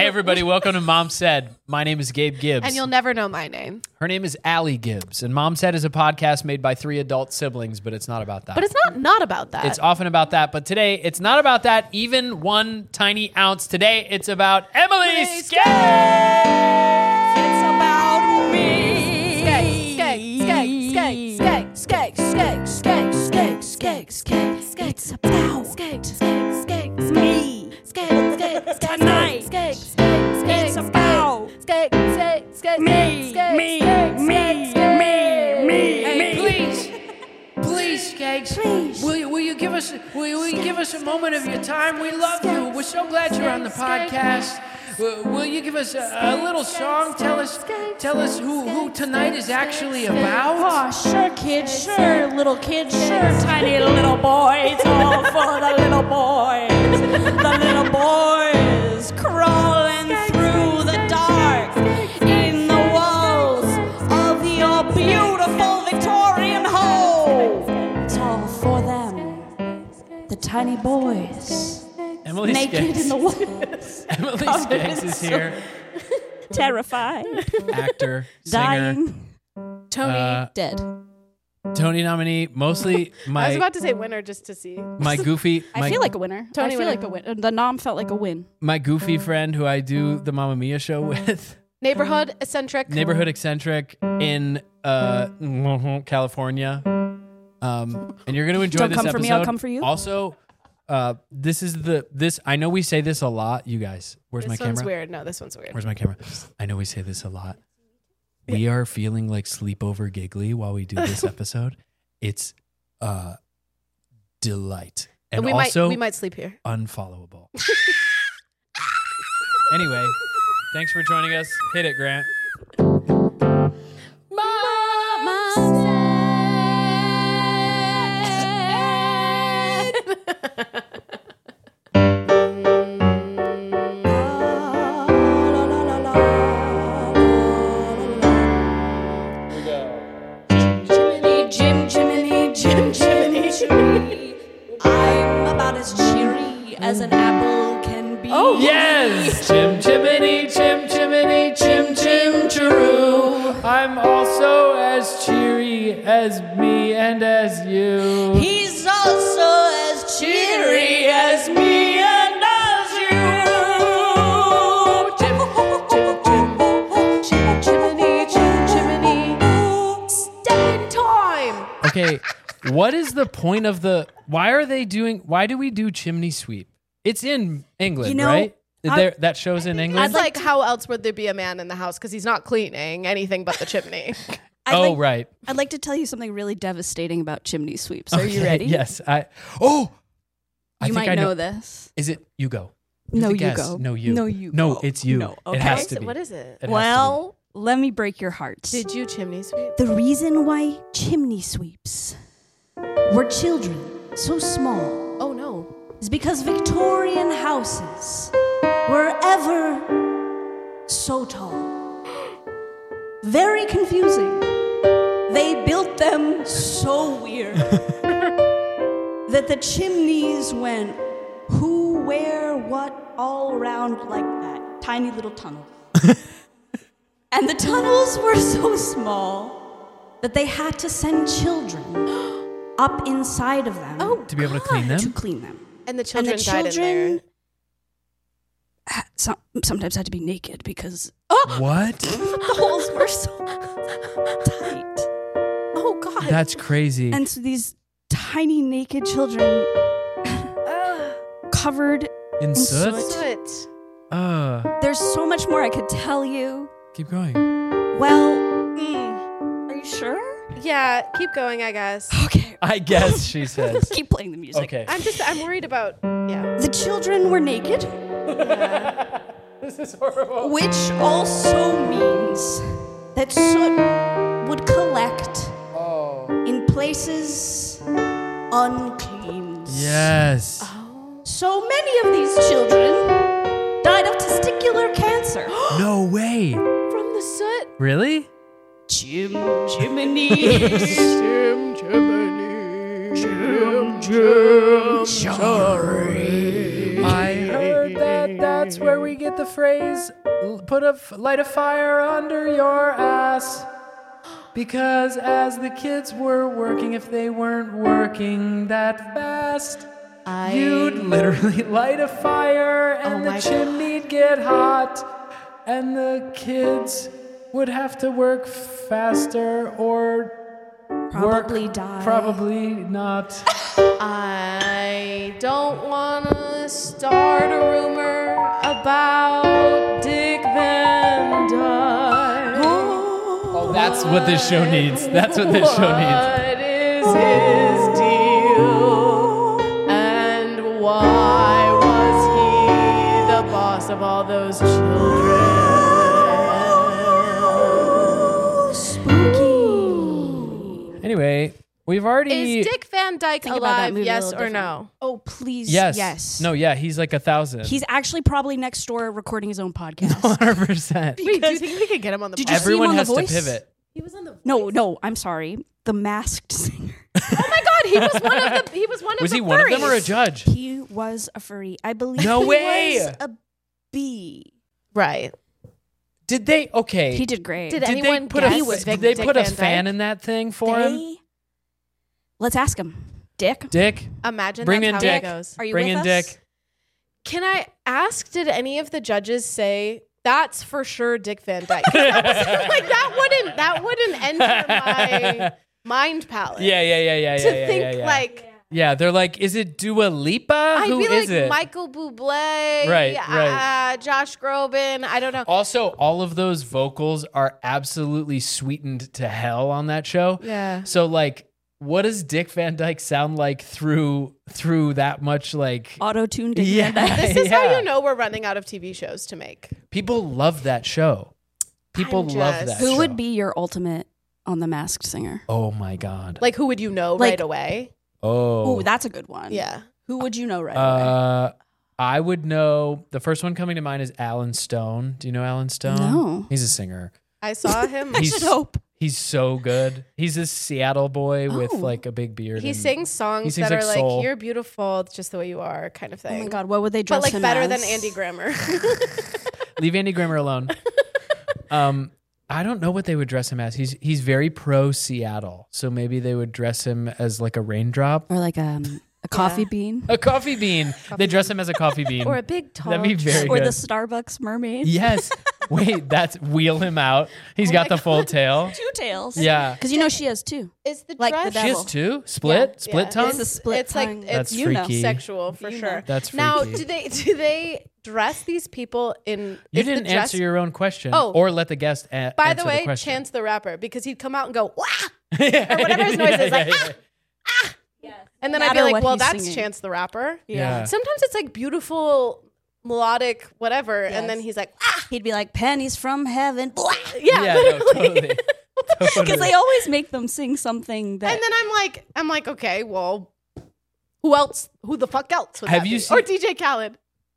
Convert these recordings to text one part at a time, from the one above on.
Hey, everybody. Welcome to Mom Said. My name is Gabe Gibbs. And you'll never know my name. Her name is Allie Gibbs. And Mom Said is a podcast made by 3 adult siblings, but it's not about that. But it's not about that. It's often about that. But today, it's not about that even one tiny ounce. Today, it's about Emily Skaggs. It's about me. It's about me. Tonight. It's about me. Hey, please, Skaggs. Will you give us a moment of your time? We love you. We're so glad you're on the podcast. Will you give us a little song? Tell us who tonight is actually about. Oh, sure, kid, sure, little kid, sure, tiny little boy. It's all for the little boys. The little boys crawling through the dark in the walls of your beautiful Victorian home. It's all for them, the tiny boys. Emily Naked Skaggs. in the walls. Emily Covered Skaggs in is here. Terrified. Actor, singer, Dying. Tony. Dead. Tony nominee. Mostly I was my about to say winner just to see. goofy. I feel like a winner. Tony I feel winner. like a win. The nom felt like a win. my goofy friend who I do the Mamma Mia show with. Neighborhood eccentric. Neighborhood eccentric in California. And you're going to enjoy Don't this come episode. for me, I'll come for you. Also, this is this. I know we say this a lot, you guys. Where's my This one's camera? weird. No, this one's weird. Where's my camera? I know we say this a lot. We are feeling like sleepover giggly while we do this episode. It's delight. And we also might sleep here. unfollowable. Anyway, thanks for joining us. Hit it, Grant. I'm about as cheery as an apple can be. Oh, Yes! Chim chimney, chim chimney, chim chim chiroo. I'm also as cheery as me and as you. He's also as cheery as me and as you. Chimney. Step in time. Okay, what is the point of why do we do chimney sweep? It's in England, You know, right? That show's in England? It's like how else would there be a man in the house? Because he's not cleaning anything but the chimney. Right. I'd like to tell you something really devastating about chimney sweeps. Are you Okay, ready? Yes. I You think might I know this. Is it you go? You're No, the you guest. go. No, you. No, you No, go. it's you. No, It okay. has to be. What is it? It has Well, let me break your heart. Did you chimney sweep? The reason why chimney sweeps were children so small Oh no. is because Victorian houses were ever so tall. Very confusing. They built them so weird that the chimneys went who, where, what, all around like that. Tiny little tunnel. And the tunnels were so small that they had to send children up inside of them Oh, be to be able to clean to them. clean them. And the children, and the died in children sometimes had to be naked because What? the holes were so tight. there. Oh God. That's crazy. And so these tiny naked children covered In soot? Soot. There's so much more I could tell you. Keep going. Well, are you sure? Yeah, keep going, I guess. Okay. I guess she says. Keep playing the music. Okay. I'm worried about, yeah. The children were naked, This is horrible. which also means that soot would collect in places unclean. Yes. So many of these children died of testicular cancer. No way. From the soot. Really? Chimney. I heard that That's where we get the phrase, light a fire under your ass. Because as the kids were working, if they weren't working that fast, you'd literally light a fire and the chimney'd get hot. And the kids would have to work faster or Probably die. Probably not. I don't want to start a rumor about Dick Van Dyke. Oh, that's what this show needs. That's what this show needs. What is his deal? And why was he the boss of all those children? Anyway, we've already... Is Dick Van Dyke Think about that alive, movie a yes little or different. no? Oh, please. Yes. Yes. No, yeah, he's like 1,000. He's actually probably next door recording his own podcast. 100%. Wait, do you think we could get him on the Did podcast? you see him Everyone on The has to Voice? pivot. He was on the No, I'm sorry. The Masked Singer. Oh my god, he was one of the Was the he one of them or a furries. judge? He was a furry. I believe No he way! was a bee. Right. Did they... Okay. He did great. Did Did anyone they put guess a, was did they Dick put a Van fan Dyke? in that thing for him? Let's ask him. Dick, Dick? Imagine Bring that's in how Dick. it goes. are you Bring with in us? Dick. Can I ask, did any of the judges say that's for sure Dick Van Dyke? That wouldn't enter my mind palette. Yeah. To think yeah. like Yeah, they're like, is it Dua Lipa? I'd Who be is like it? Michael Bublé, Right. Josh Groban. I don't know. Also, all of those vocals are absolutely sweetened to hell on that show. Yeah. So, like, what does Dick Van Dyke sound like through that much, like... Auto-tuned Dick Yeah. Van Dyke. This is how Yeah. you know we're running out of TV shows to make. People love that show. People I'm love just- that Who show. would be your ultimate on The Masked Singer? Oh, my God. Like, who would you know Like- right away? Oh. Oh, that's a good one. Yeah. Who would you know right away? I would know... The first one coming to mind is Alan Stone. Do you know Alan Stone? No. He's a singer. I saw him. I should hope. He's so good. He's a Seattle boy with Oh. like a big beard. He and sings songs he sings that like are like, soul. you're beautiful just the way you are, kind of Oh thing. my God, what would they dress But like him better as? than Andy Grammer. Leave Andy Grammer alone. I don't know what they would dress him as. He's very pro Seattle, so maybe they would dress him as like a raindrop, Or like a coffee bean. a coffee bean. They dress him as a coffee bean. Or a big tall That'd be very Or good. the Starbucks mermaid. Yes. Wait, that's wheel him out. He's got the full tail. Two tails. Yeah. Because you know she has two. Is the Like the dress She devil. has two? Split? Yeah. Split Yeah. tongue? It's a split it's like tongue. That's it's you know. freaky. sexual for You sure. know. That's Now, freaky. do they dress these people in? You is the didn't dress- answer your own question. Oh. Or let the guest By answer the way, question. Chance the Rapper, because he'd come out and go wah, or whatever his noise is, like, and then I'd be matter like, what well, he's that's singing. Chance the Rapper. Yeah. Sometimes it's like beautiful, melodic, whatever, and then he's like, ah, He'd be like, pennies from heaven. yeah, Yeah, no, literally. totally. Because they always make them sing something that. And then I'm like, okay, well, who else? Who the fuck else would Have that you be? seen- Or DJ Khaled?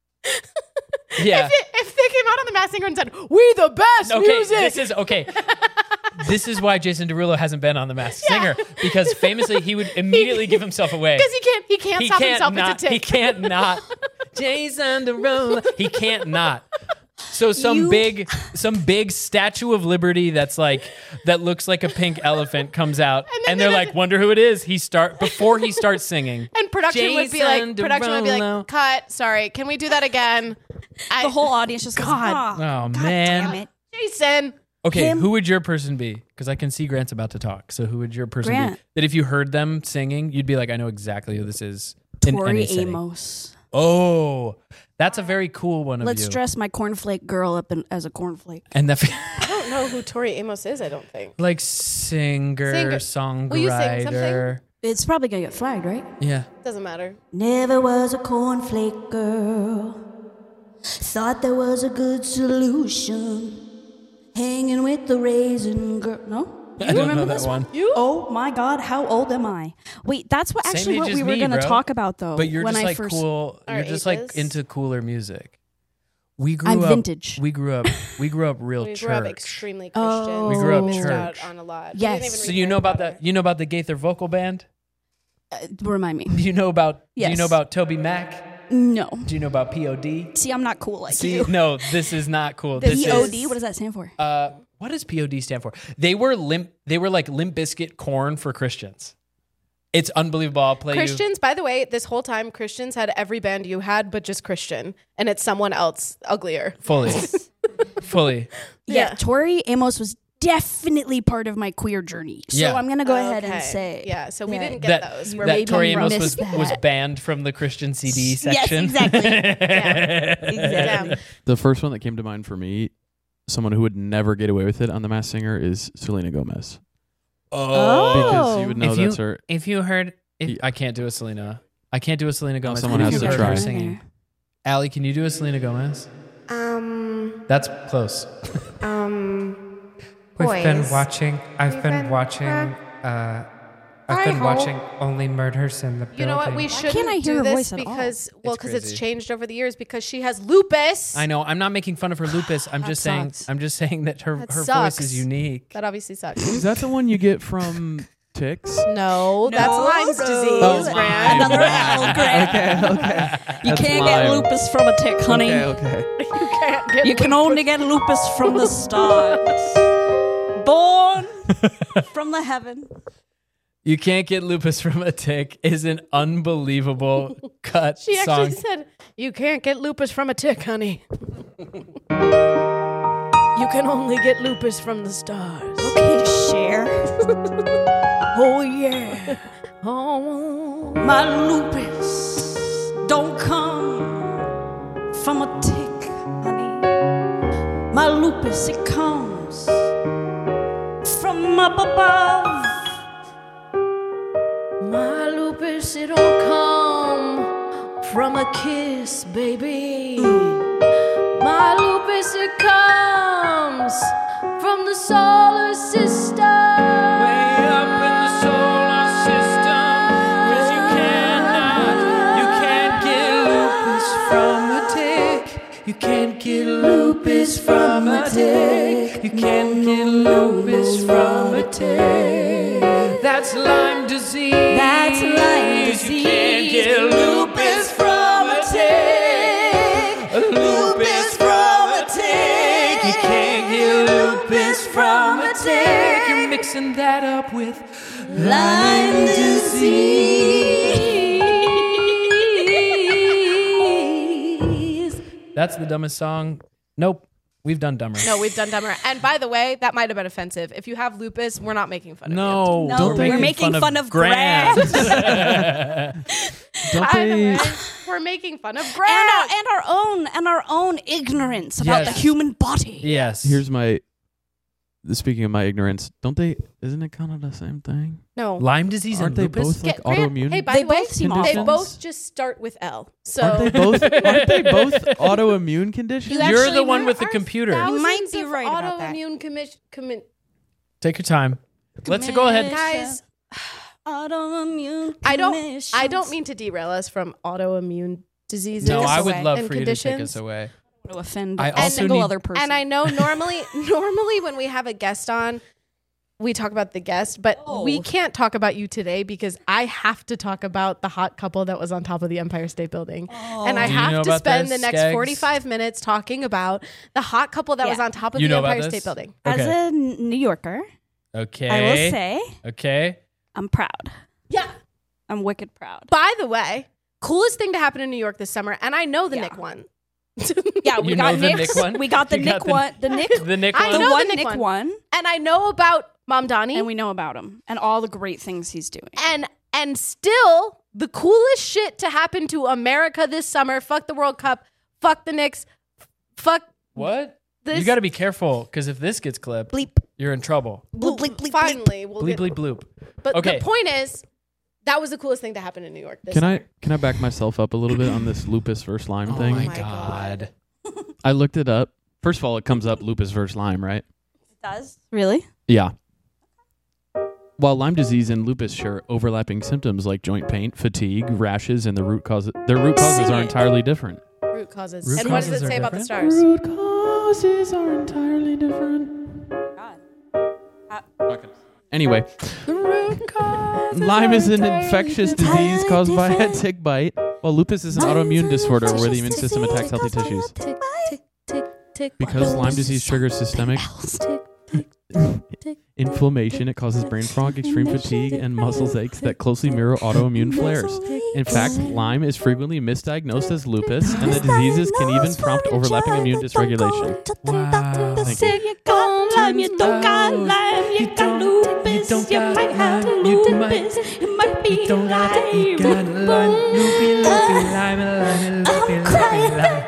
Yeah. If they came out on the Masked Singer and said, "We the best Okay, music," this is okay. This is why Jason Derulo hasn't been on The Masked Singer, because famously he would immediately give himself away. because he can't stop himself. not. It's a He tick. can't not. Jason Derulo. He can't not. So some big Statue of Liberty that looks like a pink elephant comes out, and they're like, wonder who it is. Before he starts singing. And production would be Jason like, Derulo. cut. Sorry, can we do that again? the whole audience just goes, God. Oh damn man. it. Jason. Okay, Him. who would your person be? Because I can see Grant's about to talk. So who would your person be? Grant. That if you heard them singing, you'd be like, I know exactly who this is. in Tori any setting. Amos. Oh, that's a very cool one of Let's you. dress my cornflake girl up as a cornflake. And that I don't know who Tori Amos is. I don't think. like singer, songwriter. Will you sing something? It's probably going to get flagged, right? Yeah. Doesn't matter. Never was a cornflake girl. Thought there was a good solution. Hanging with the raisin girl. No? I don't remember know that this one. You? Oh my God, how old am I? Wait, that's what Same actually age what as we were me, going to bro. talk about though. But you're when just I like first, Our cool. You're just like ages? into cooler music. We grew I'm up vintage. We grew up real We church. grew up extremely Christian. Oh. We grew up missed church. out on a lot. Yes. We didn't even So read you know Harry about Potter. the Gaither vocal band? Remind me. Do you know about Yes. Toby Mac? No. Do you know about POD? See, I'm not cool like See, you. no, this is not cool. This POD, is what does that stand for? what does POD stand for? They were like Limp Bizkit corn for Christians. It's unbelievable. I'll play Christians, by the way, this whole time, Christians had every band you had, but just Christian. And it's someone else uglier. Fully. Yeah, Tori Amos was definitely part of my queer journey. So Yeah. I'm going to go ahead and Okay. say. Yeah, so we that- didn't get those. you We're were That maybe Tori Amos missed was that. banned from the Christian CD Yes, section. exactly. Exactly. Exactly. The first one that came to mind for me, someone who would never get away with it on The Masked Singer, is Selena Gomez. Because you would know that's her. If you heard, I can't do a Selena. I can't do a Selena Gomez. someone If has you to heard her try. singing. Allie, can you do a Selena Gomez? That's close. We've been Boys. watching. I've been watching. I've been Hi-ho. watching Only Murders in the Building. You know what? We shouldn't can't I hear do her this voice at all? because It's it's crazy. changed over the years because she has lupus. I know. I'm not making fun of her lupus. I'm just saying. sucks. I'm just saying that her That voice sucks. is unique. That obviously sucks. Is that the one you get from ticks? No, that's Lyme's disease, Oh, Brand. Another L, Grant. Okay. You That's can't Lyme. get lupus from a tick, honey. Okay. You can only get lupus from the stars. Born from the heaven. You can't get lupus from a tick is an unbelievable cut She actually song. said, "You can't get lupus from a tick, honey. You can only get lupus from the stars." Okay, share. Oh yeah. Oh. My lupus don't come from a tick, honey. My lupus, it comes from up above. My lupus, it don't come from a kiss, baby. My lupus, it comes from the solar system. Way up in the solar system, 'cause you can't get lupus from a tick. You can't get lupus from a tick. You can't get lupus from a tick. That's Lyme disease. That's Lyme You can't get lupus from a tick. Lupus from a tick. You can't get lupus from a tick. You're mixing that up with Lyme disease. That's the dumbest song. Nope. We've done dumber. No, we've done dumber. And by the way, that might have been offensive. If you have lupus, we're not making fun of you. No, No, we're making fun of Grant. Don't By the they? way, we're making fun of Grant. And our own ignorance about Yes. the human body. Yes. Here's my. Speaking of my ignorance, don't they? Isn't it kind of the same thing? No. Lyme disease Aren't and they lupus? both like Grant, autoimmune? hey, by They the way, both seem they conditions? both just start with L. So Aren't they both? Aren't they both autoimmune conditions? You You're actually the one there with the are computer. thousands might be of right about that. autoimmune Take your time. Let's go ahead. guys. Autoimmune. I don't commissions. mean to derail us from autoimmune diseases. No, I would away. love and for you to take conditions. us away. to offend I a also single need- other person. And I know normally when we have a guest on, we talk about the guest, but we can't talk about you today because I have to talk about the hot couple that was on top of the Empire State Building. And I Do you know have to about spend this, the next Skeggs? 45 minutes talking about the hot couple that was Yeah. on top of You the know about Empire this? State Building. As Okay. a New Yorker, Okay. I will say Okay. I'm proud. Yeah. I'm wicked proud. By the way, coolest thing to happen in New York this summer, and I know the Yeah. Nick one. Yeah, we You got know the Nick's. Nick one? We got the You Nick got the- one. The Nick. The Nick I one. know the one the Nick Nick one. one. And I know about Mom Donnie. And we know about him and all the great things he's doing. And still the coolest shit to happen to America this summer. Fuck the World Cup. Fuck the Knicks. Fuck What? this. You got to be careful because if this gets clipped, Bleep. you're in trouble. Bleep, bleep, bleep, bleep. Finally, we'll Bleep, get. bleep, bloop. But Okay. the point is, that was the coolest thing to happen in New York. This Can summer. I back myself up a little bit on this lupus versus Lyme Oh thing? my my God. I looked it up. First of all, it comes up lupus versus Lyme, right? Does really? Yeah. While Lyme disease and lupus share overlapping symptoms like joint pain, fatigue, rashes, and their root causes Sing are it. entirely different. Root causes. Root and what does causes it are say about the different? stars? Root causes are entirely different. Anyway, Lyme is an infectious disease caused by a tick bite. Well, lupus is an autoimmune disorder where the immune system attacks healthy tissues. Tick, tick, tick, tick. Because Lyme disease triggers systemic inflammation, it causes brain fog, extreme fatigue, and muscle aches that closely mirror autoimmune flares. In fact, Lyme is frequently misdiagnosed as lupus, and the diseases can even prompt overlapping immune dysregulation. Wow. Thank you. You got Lyme, you don't got Lyme, you got lupus, you might have lupus, you might be You got Lyme, loopy, Lyme, loopy, Lyme.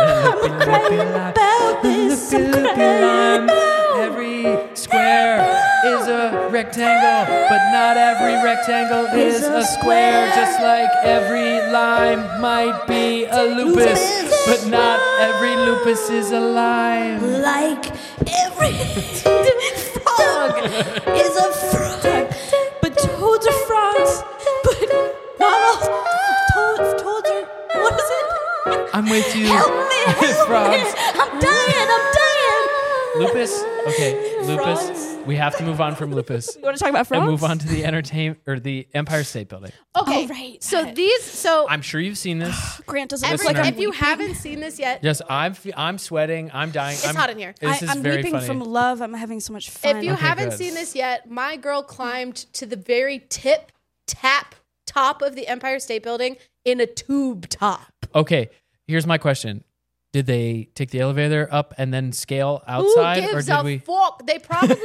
about this. I'm crying. Every square is a rectangle, but not every rectangle is a square. Just like every Lyme might be a lupus, but not every lupus is a Lyme. Like every frog is a frog, but toads are frogs, but not all toads are. What is it? I'm with you. Help me! Frogs. I'm dying! Lupus. Okay, lupus. Frogs. We have to move on from lupus You want to talk about frogs? and move on to the Empire State Building. Okay, Oh, right. so I'm sure you've seen this. Grant doesn't every, look like I'm if you weeping. haven't seen this yet, Yes, I'm sweating. I'm dying. It's hot in here. This is I'm very weeping funny. from love. I'm having so much fun. if you Okay, haven't good. seen this yet, my girl climbed to the very top of the Empire State Building in a tube top. Okay, here's my question. Did they take the elevator up and then scale Who outside, or gives did a we? fuck? They probably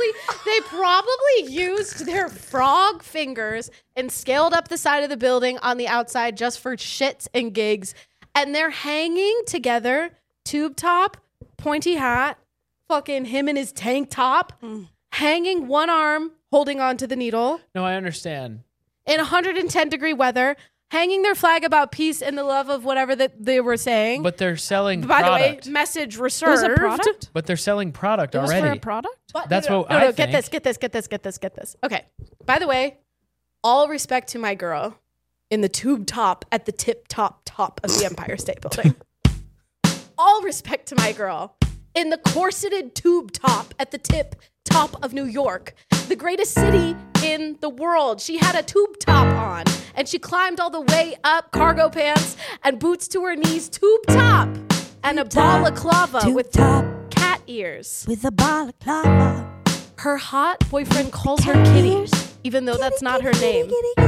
used their frog fingers and scaled up the side of the building on the outside just for shits and gigs. And they're hanging together, tube top, pointy hat, fucking him in his tank top, hanging one arm, holding on to the needle No, I understand. in 110-degree weather, hanging their flag about peace and the love of whatever that they were saying. But they're selling By product. the way, message It was reserved. a product. But they're selling product It was already. for a product. But That's what no, I get think. this. Okay. By the way, all respect to my girl in the tube top at the top of the Empire State Building. All respect to my girl in the corseted tube top at the top of New York, the greatest city in the world. She had a tube top on and she climbed all the way up, cargo pants and boots to her knees, tube top, and a balaclava with cat ears. With a balaclava. Her hot boyfriend calls her Kitty, even though that's not her name.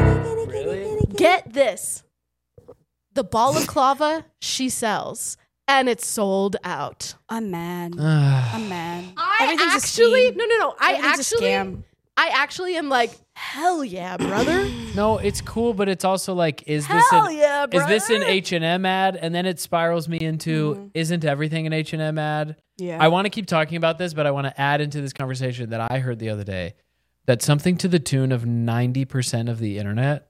Get this. The balaclava she sells, and it's sold out. I'm mad. I'm mad. Everything's a actually, scheme. no. Everything's a scam. I actually am like, hell yeah, brother. No, it's cool, but it's also like, is this Hell an yeah, is this an brother. H&M ad? And then it spirals me into, isn't everything an H&M ad? Yeah. I want to keep talking about this, but I want to add into this conversation that I heard the other day that something to the tune of 90% of the internet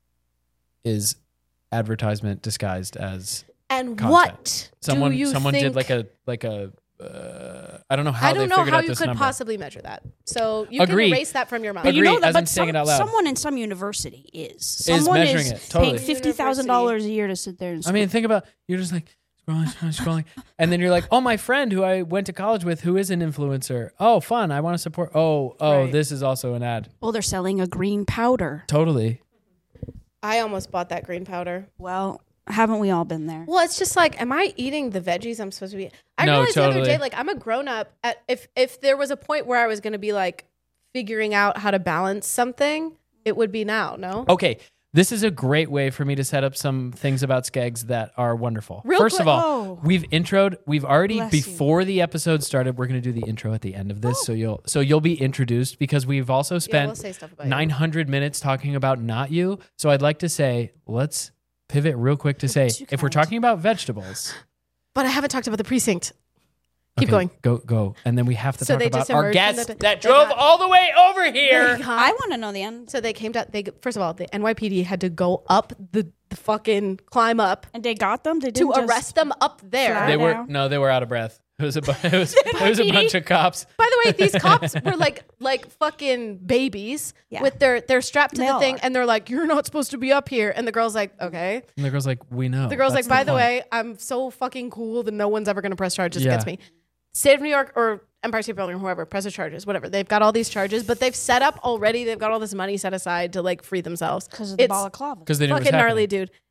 is advertisement disguised as And content. what someone do you someone think? did like a I don't know how I don't they know figured how out you this could number. possibly measure that. So you Agreed. can erase that from your mind. But you Agreed, know that, as I'm but saying it out loud. someone in some university is. Someone measuring is it, totally. paying $50,000 a year to sit there and I mean, think about, you're just like scrolling, and then you're like, oh, my friend who I went to college with who is an influencer. Oh, fun. I want to support. Oh, Right. this is also an ad. well, they're selling a green powder. Totally. I almost bought that green powder. Well, haven't we all been there? Well, it's just like, am I eating the veggies I'm supposed to be? I No, realized the other totally. day, like, I'm a grown up. If there was a point where I was going to be like figuring out how to balance something, it would be now. No. Okay. This is a great way for me to set up some things about Skeggs that are wonderful. Real First quick- of all, Oh. we've already, Bless you. before the episode started, we're going to do the intro at the end of this. So you'll be introduced because we've also Yeah, spent we'll say stuff about you. 900 minutes talking about not you. So I'd like to say, let's pivot real quick to say, Too if we're kind. talking about vegetables, But I haven't talked about the precinct. Keep okay, going. Go. And then we have to So talk they about just our emerged from guest the- that they drove got- all the way over here. I want to know the end. So they came down. First of all, the NYPD had to go up the fucking climb up And they got them? They to didn't just arrest them up there. fly They were down. they were out of breath. It was a bunch of cops. By the way, these cops were like fucking babies Yeah. with they're strapped to They the all thing are. and they're like, you're not supposed to be up here. And the girl's like, okay. And the girl's like, we know. The girl's That's like, by the point. way, I'm so fucking cool that no one's ever going to press charges Yeah. against me. State of New York or Empire State Building or whoever, press the charges, whatever. They've got all these charges, but they've set up already. They've got all this money set aside to like free themselves. Because of the It's balaclava. Because they knew it was fucking happening. gnarly, dude.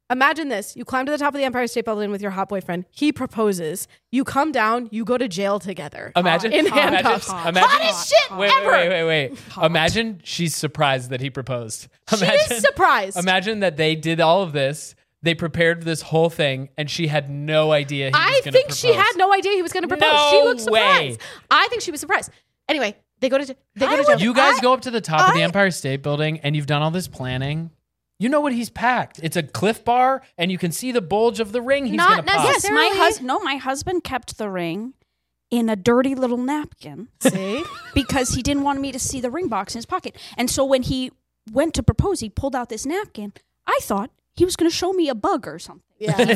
Imagine this. You climb to the top of the Empire State Building with your hot boyfriend. He proposes. You come down. You go to jail together. Imagine in handcuffs. Hottest shit ever. Wait. Imagine she's surprised that he proposed. She is surprised. Imagine that they did all of this. They prepared this whole thing, and she had no idea he was going to propose. I think she had no idea he was going to propose. No she looked surprised. way. I think she was surprised. Anyway, they go to jail. You guys go up to the top of the Empire State Building, and you've done all this planning. You know what he's packed. It's a Cliff Bar, and you can see the bulge of the ring he's going to pop. Yes, my husband kept the ring in a dirty little napkin. See? Because he didn't want me to see the ring box in his pocket. And so when he went to propose, he pulled out this napkin. I thought he was going to show me a bug or something.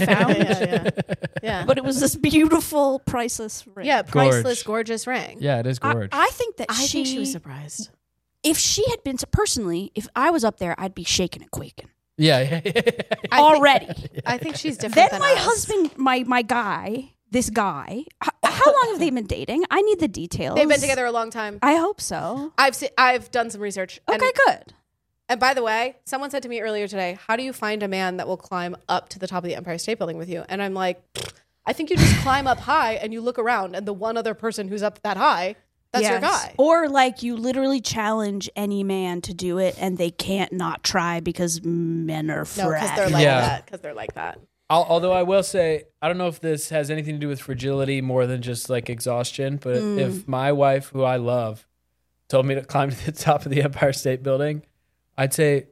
Yeah. But it was this beautiful, priceless ring. Yeah, priceless, gorgeous ring. Yeah, it is gorgeous. I think that I think she was surprised. If she had been, personally, if I was up there, I'd be shaking and quaking. Yeah. Already. I think she's different Then than my us. husband, my guy, this guy, how long have they been dating? I need the details. They've been together a long time. I hope so. I've done some research. Okay, good. And by the way, someone said to me earlier today, how do you find a man that will climb up to the top of the Empire State Building with you? And I'm like, I think you just climb up high and you look around and the one other person who's up that high, that's your guy. Or like you literally challenge any man to do it and they can't not try because men are No, because fragile. they're like that. Because they're like that. Although I will say, I don't know if this has anything to do with fragility more than just like exhaustion, but if my wife, who I love, told me to climb to the top of the Empire State Building, I'd say,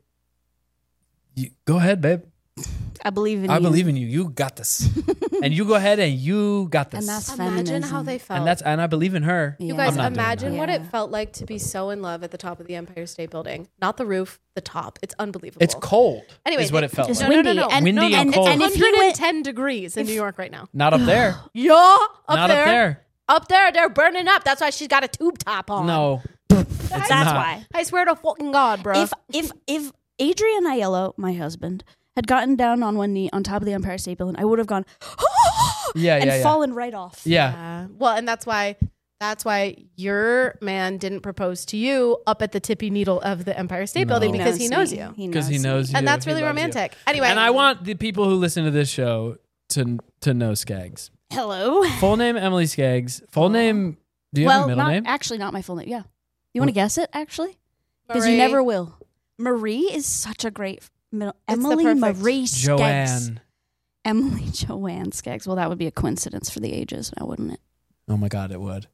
go ahead, babe. I believe in you. I believe in you. You got this. And you go ahead and you got this. And that's Imagine feminism. how they felt. And I believe in her. You guys I'm not doing imagine that. what it Yeah. felt like to be so in love at the top of the Empire State Building. Not the roof, the top. It's unbelievable. It's cold. Anyway, is what it felt It's like. windy. No. And, Windy and cold. And if he went, 110 degrees in New York right now. Not up there. Yeah, Not up there. Up there, they're burning up. That's why she's got a tube top on. No. that's not. why. I swear to fucking God, bro. If Adrian Aiello, my husband, had gotten down on one knee on top of the Empire State Building, I would have gone, and fallen right off. Yeah. Well, and that's why your man didn't propose to you up at the tippy needle of the Empire State Building because he knows you. Because he knows you. And that's he really loves you. romantic. Anyway. And I want the people who listen to this show to know Skaggs. Hello. Full name, Emily Skaggs. Full name, do you have a middle name? Actually, not my full name. Yeah. You want to guess it, actually? Because you never will. Marie is such a great middle. Emily perfect- Marie Skaggs. Joanne. Emily Joanne Skaggs. Well, that would be a coincidence for the ages now, wouldn't it? Oh my God, it would.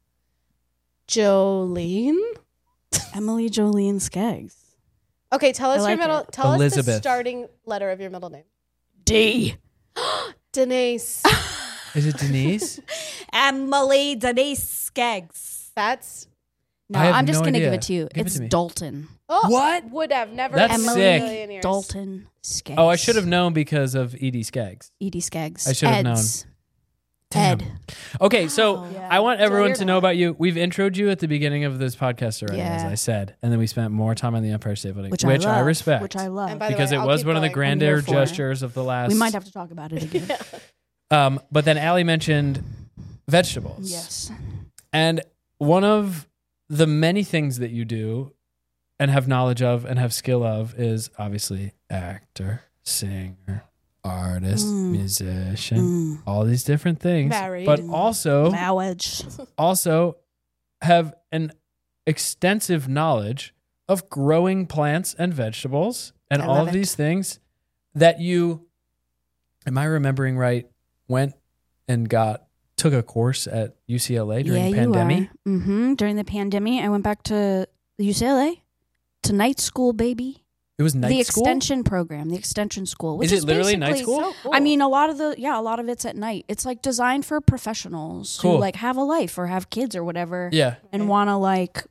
Jolene. Emily Jolene Skaggs. Okay, tell us I like your middle. it. Tell us the Elizabeth. starting letter of your middle name. D. Denise. Is it Denise? Emily Denise Skaggs. That's No, I have I'm just no going to give idea. it to you. Give it it's to me. Dalton. What? Would have never. That's in a sick. million years. Dalton Skaggs. Oh, I should have known because of Edie Skaggs. Edie Skaggs. I should have known. Damn. Ed. Okay, so Yeah. I want everyone weird to know about you. We've introed you at the beginning of this podcast already, as Yeah. I said, and then we spent more time on the Empire State Building, Which which I love. respect. Which I love. And by the because way, it I'll was keep one of the going. grand I'm here air for it. gestures of the last. We might have to talk about it again. But then Allie mentioned vegetables. Yes. And one of the many things that you do and have knowledge of and have skill of is obviously actor, singer, artist, musician, all these different things. Married. But also Marriage. have an extensive knowledge of growing plants and vegetables and I all love of it. these things that you, am I remembering right, went and took a course at UCLA during the pandemic? Mm-hmm. During the pandemic, I went back to UCLA to night school, baby. It was night the school? extension program, the extension school. Which Is it literally night basically- school? So cool. I mean, a lot of it's at night. It's like designed for professionals Cool. who like have a life or have kids or whatever, Yeah. and want to like,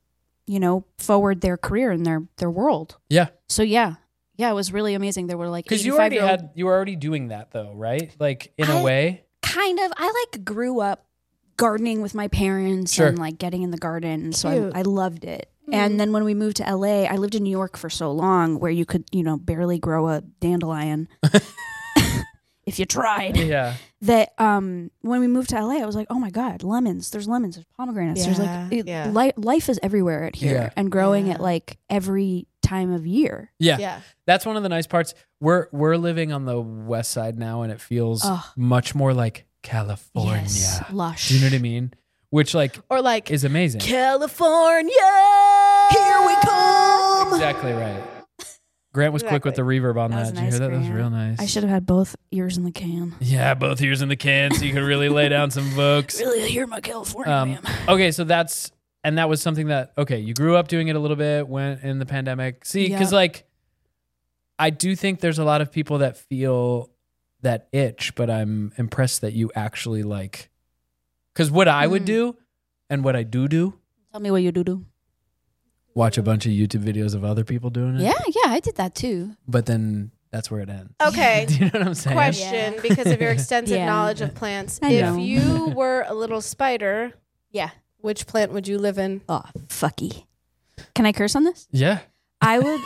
forward their career in their world. Yeah. So yeah, it was really amazing. There were like Because 85-year-old you were already doing that though, right? Like in a way. kind of. I like grew up gardening with my parents Sure. and like getting in the garden, and so Cute. I loved it. And then when we moved to LA, I lived in New York for so long, where you could barely grow a dandelion if you tried. Yeah. That when we moved to LA, I was like, oh my God, lemons. There's lemons. There's pomegranates. There's Yeah, like yeah. life is everywhere out here, Yeah. and growing Yeah. at like every time of year. Yeah. That's one of the nice parts. We're living on the west side now, and it feels much more like California. Yes, lush. Do you know what I mean? Which Or like is amazing. California, Here we come. Exactly right. Grant was quick with the reverb on that. was Did you hear nice, that? That was Grant. real nice. I should have had both ears in the can. Yeah, both ears in the can, so you could really lay down some vocals. Really hear my California man. Okay, so that was something that, you grew up doing it a little bit, went in the pandemic. See, because I do think there's a lot of people that feel that itch, but I'm impressed that you actually because what I would do and what I do, Tell me what you do. watch a bunch of YouTube videos of other people doing it. Yeah, I did that too. But then that's where it ends. Okay. Do you know what I'm saying? Question, because of your extensive Yeah. knowledge of plants. I know. If you were a little spider, Yeah. which plant would you live in? Oh, fucky. Can I curse on this? Yeah. I would.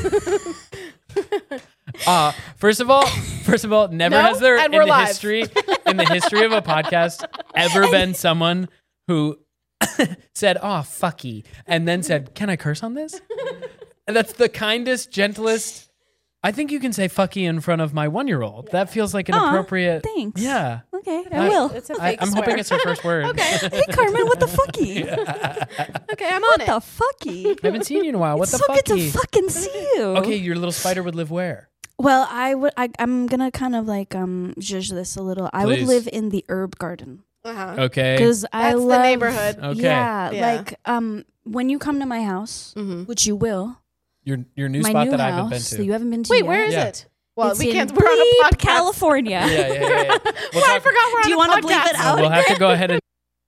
First of all, never No, has there and in we're the live. history of a podcast ever been someone who said, "Oh, fucky," and then said, "Can I curse on this?" And that's the kindest, gentlest. I think you can say "fucky" in front of my 1-year-old. That feels like an appropriate. Thanks. Yeah. Okay, I will. It's a fake I'm swear. hoping it's her first word. Okay. Hey, Carmen, what the fucky? Okay, I'm on What it. the fucky? I haven't seen you in a while. What It's the so good to fucky? fucking see you. Okay, your little spider would live where? Well, I'm gonna kind of judge this a little. I would Please. live in the herb garden Uh-huh. Okay. because I That's the love neighborhood. Okay. Yeah, Yeah. when you come to my house, Mhm. which you will, Your new my spot new that I house haven't been that to. you haven't been to. Wait, yet. where is Yeah. it? Well, It's we in can't. We're on a bleep, podcast. California. yeah. We'll I talk- forgot we're on Do you a want to podcast. bleep it out? We'll have to go ahead and.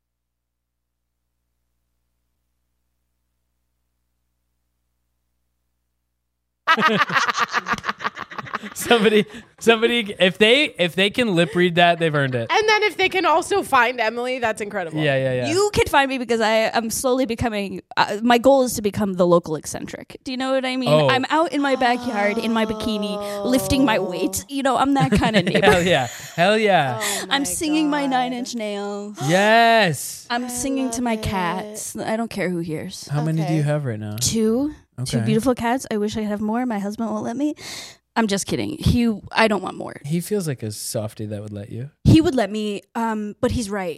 Somebody, if they can lip read that, they've earned it. And then if they can also find Emily, that's incredible. Yeah. You can find me because I am slowly becoming. My goal is to become the local eccentric. Do you know what I mean? Oh. I'm out in my backyard in my bikini, lifting my weights. You know, I'm that kind of neighbor. Hell yeah. Oh I'm singing my God. 9 Inch Nails. Yes. I'm singing to my love cats. I don't care who hears. How many do Okay. you have right now? Two Okay. beautiful cats. I wish I could have more. My husband won't let me. I'm just kidding. I don't want more. He feels like a softie that would let you. He would let me, but he's right.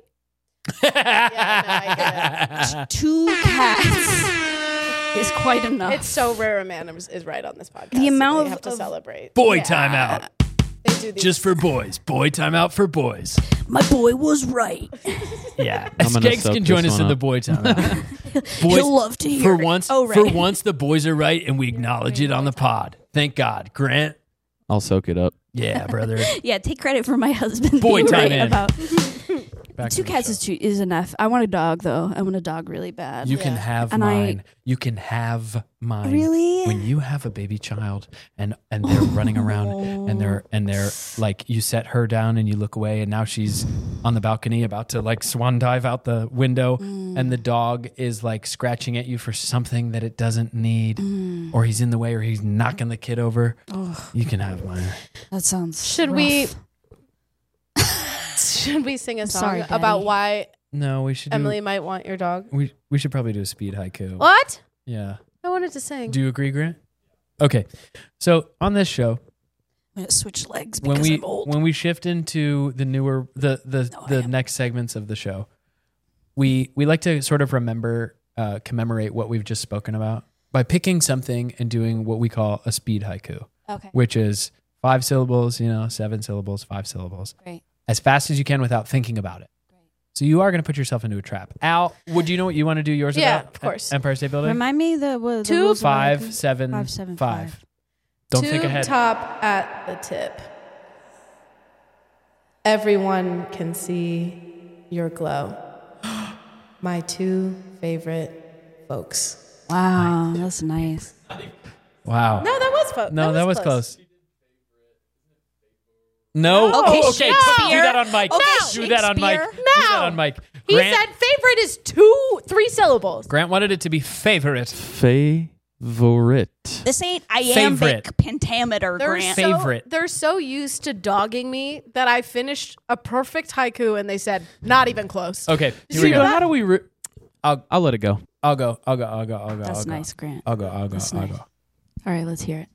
I 2 cats is quite enough. It's so rare a man is right on this podcast. The amount so of- they have to of- celebrate. Boy time out. They do these. Just for boys. Boy time out for boys. My boy was right. Yeah. I'm gonna Skeggs soak can join this us one in the up. boy time out. He'll love to hear for it. once, Oh, right. for once, the boys are right, and we acknowledge it on the pod. Thank God, Grant. I'll soak it up. Yeah, brother. Yeah, take credit for my husband. Boy being time right in. about Back to 2 the cats show. is enough. I want a dog though. I want a dog really bad. You can have And mine. You can have mine. Really? When you have a baby child and they're running around and they're like, you set her down and you look away and now she's on the balcony about to like swan dive out the window and the dog is like scratching at you for something that it doesn't need or he's in the way or he's knocking the kid over. You can have mine. That sounds. Should rough. we? Should we sing a song sorry, Daddy. about why No, we should Emily might want your dog? we should probably do a speed haiku. What? Yeah. I wanted to sing. Do you agree, Grant? Okay. So on this show, I'm gonna switch legs when because we I'm old. when we shift into the newer the next segments of the show, we like to sort of commemorate what we've just spoken about by picking something and doing what we call a speed haiku, Okay. which is 5 syllables, 7 syllables, 5 syllables, Great. as fast as you can without thinking about it. So you are going to put yourself into a trap. Al, would you know what you want to do yours Yeah, about? of course. Empire State Building? Remind me the 2, rules of 5, haiku. 7, 5, 7, 5. 5. Don't Tube think ahead. top at the tip. Everyone can see your glow. My 2 favorite folks. Wow, that's nice. Wow. No, that was folks. No, that was close. No. Okay, Oh, okay. Shakespeare. Do that on mic. Okay, Do that on mic. Shakespeare. Do that on mic. He Grant, said favorite is 3 syllables. Grant wanted it to be favorite. Favorite. This ain't Favorite. iambic pentameter, Grant. Favorite. They're so used to dogging me that I finished a perfect haiku and they said, not even close. Okay. Here See we go. that? How do we? I'll let it go. I'll go. That's nice, Grant. I'll go. That's nice. All right, let's hear it.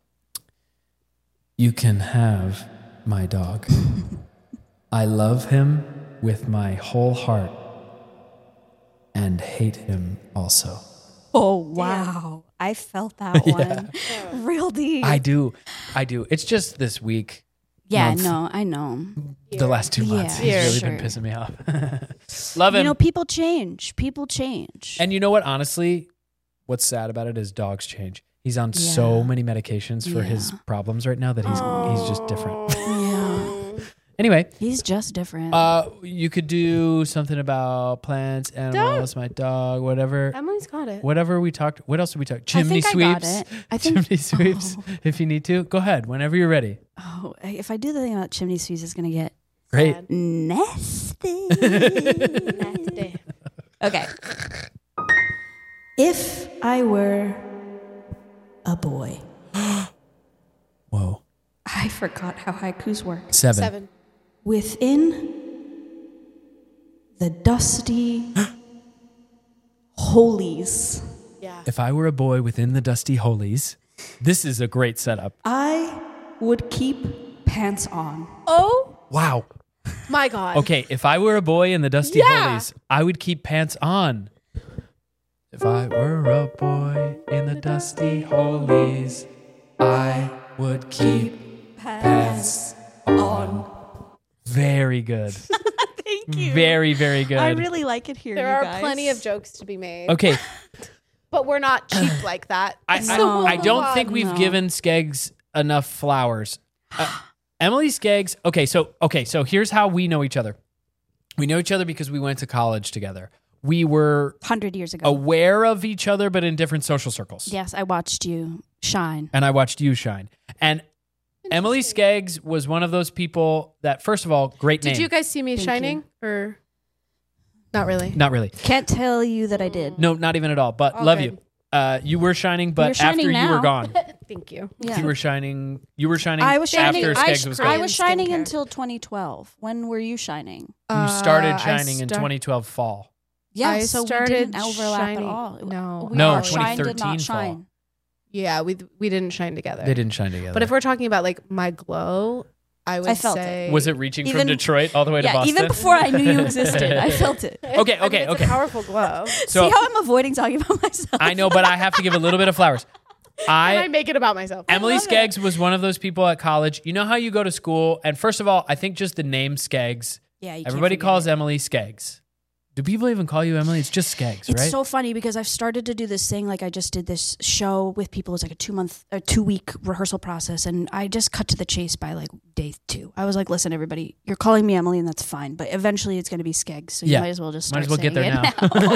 You can have my dog. I love him with my whole heart and hate him also. Oh, wow. I felt that one. Real deep. I do. It's just this week. Yeah, month. no, I know. The last 2 months. Yeah, He's really been pissing me off. Love him. You know, people change. People change. And you know what? Honestly, what's sad about it is dogs change. He's on so many medications for his problems right now that he's just different. Yeah. Anyway. He's just different. You could do something about plants, animals, my dog, whatever. Emily's got it. Whatever we talked. What else did we talk? Chimney I sweeps. got it. I think chimney sweeps. If you need to, go ahead. Whenever you're ready. Oh, if I do the thing about chimney sweeps, it's going to get Great. nasty. Nasty. Okay. If I were a boy. Whoa. I forgot how haikus work. 7. Within the dusty holies, Yeah. If I were a boy within the dusty holies, this is a great setup. I would keep pants on. Oh Wow. my God. Okay, if I were a boy in the dusty holies, I would keep pants on. If I were a boy in the dusty holies, I would keep pants on. Very good. Thank you. Very, very good. I really like it here. There you are guys. plenty of jokes to be made. Okay, But we're not cheap like that. I don't think we've given Skeggs enough flowers. Emily Skeggs. Okay, so here's how we know each other. We know each other because we went to college together. We were 100 years ago. aware of each other, but in different social circles. Yes, I watched you shine. And I watched you shine. And Emily Skeggs was one of those people that, first of all, great name. Did you guys see me shining? Or not really? Not really. Can't tell you that I did. No, not even at all. But All love good. you. You were shining, but You're shining after you were now. gone. Thank you. Yeah. You were shining. You were shining. I was shining. after Skeggs was gone. I was shining Skincare. until 2012. When were you shining? You started I shining in 2012 fall. Yeah, I so we started didn't overlap shining- at all. no. We No, our shine did 2013 not fall. shine. Yeah, we didn't shine together. They didn't shine together. But if we're talking about like my glow, I would I felt say was it reaching Even- from Detroit all the way to Yeah, Boston? even before I knew you existed, I felt it. Okay, I mean, it's okay. a powerful glow. So See how I'm avoiding talking about myself? I know, but I have to give a little bit of flowers. And I make it about myself. Emily Skeggs was one of those people at college. You know how you go to school, and first of all, I think just the name Skeggs. Yeah, you can't Everybody forget calls it. Emily Skeggs. Do people even call you Emily? It's just Skeggs, It's right? so funny because I've started to do this thing. Like I just did this show with people. It was like a 2-week rehearsal process, and I just cut to the chase by like day 2. I was like, "Listen, everybody, you're calling me Emily, and that's fine. But eventually, it's going to be Skeggs. So you might as well just start get there saying now.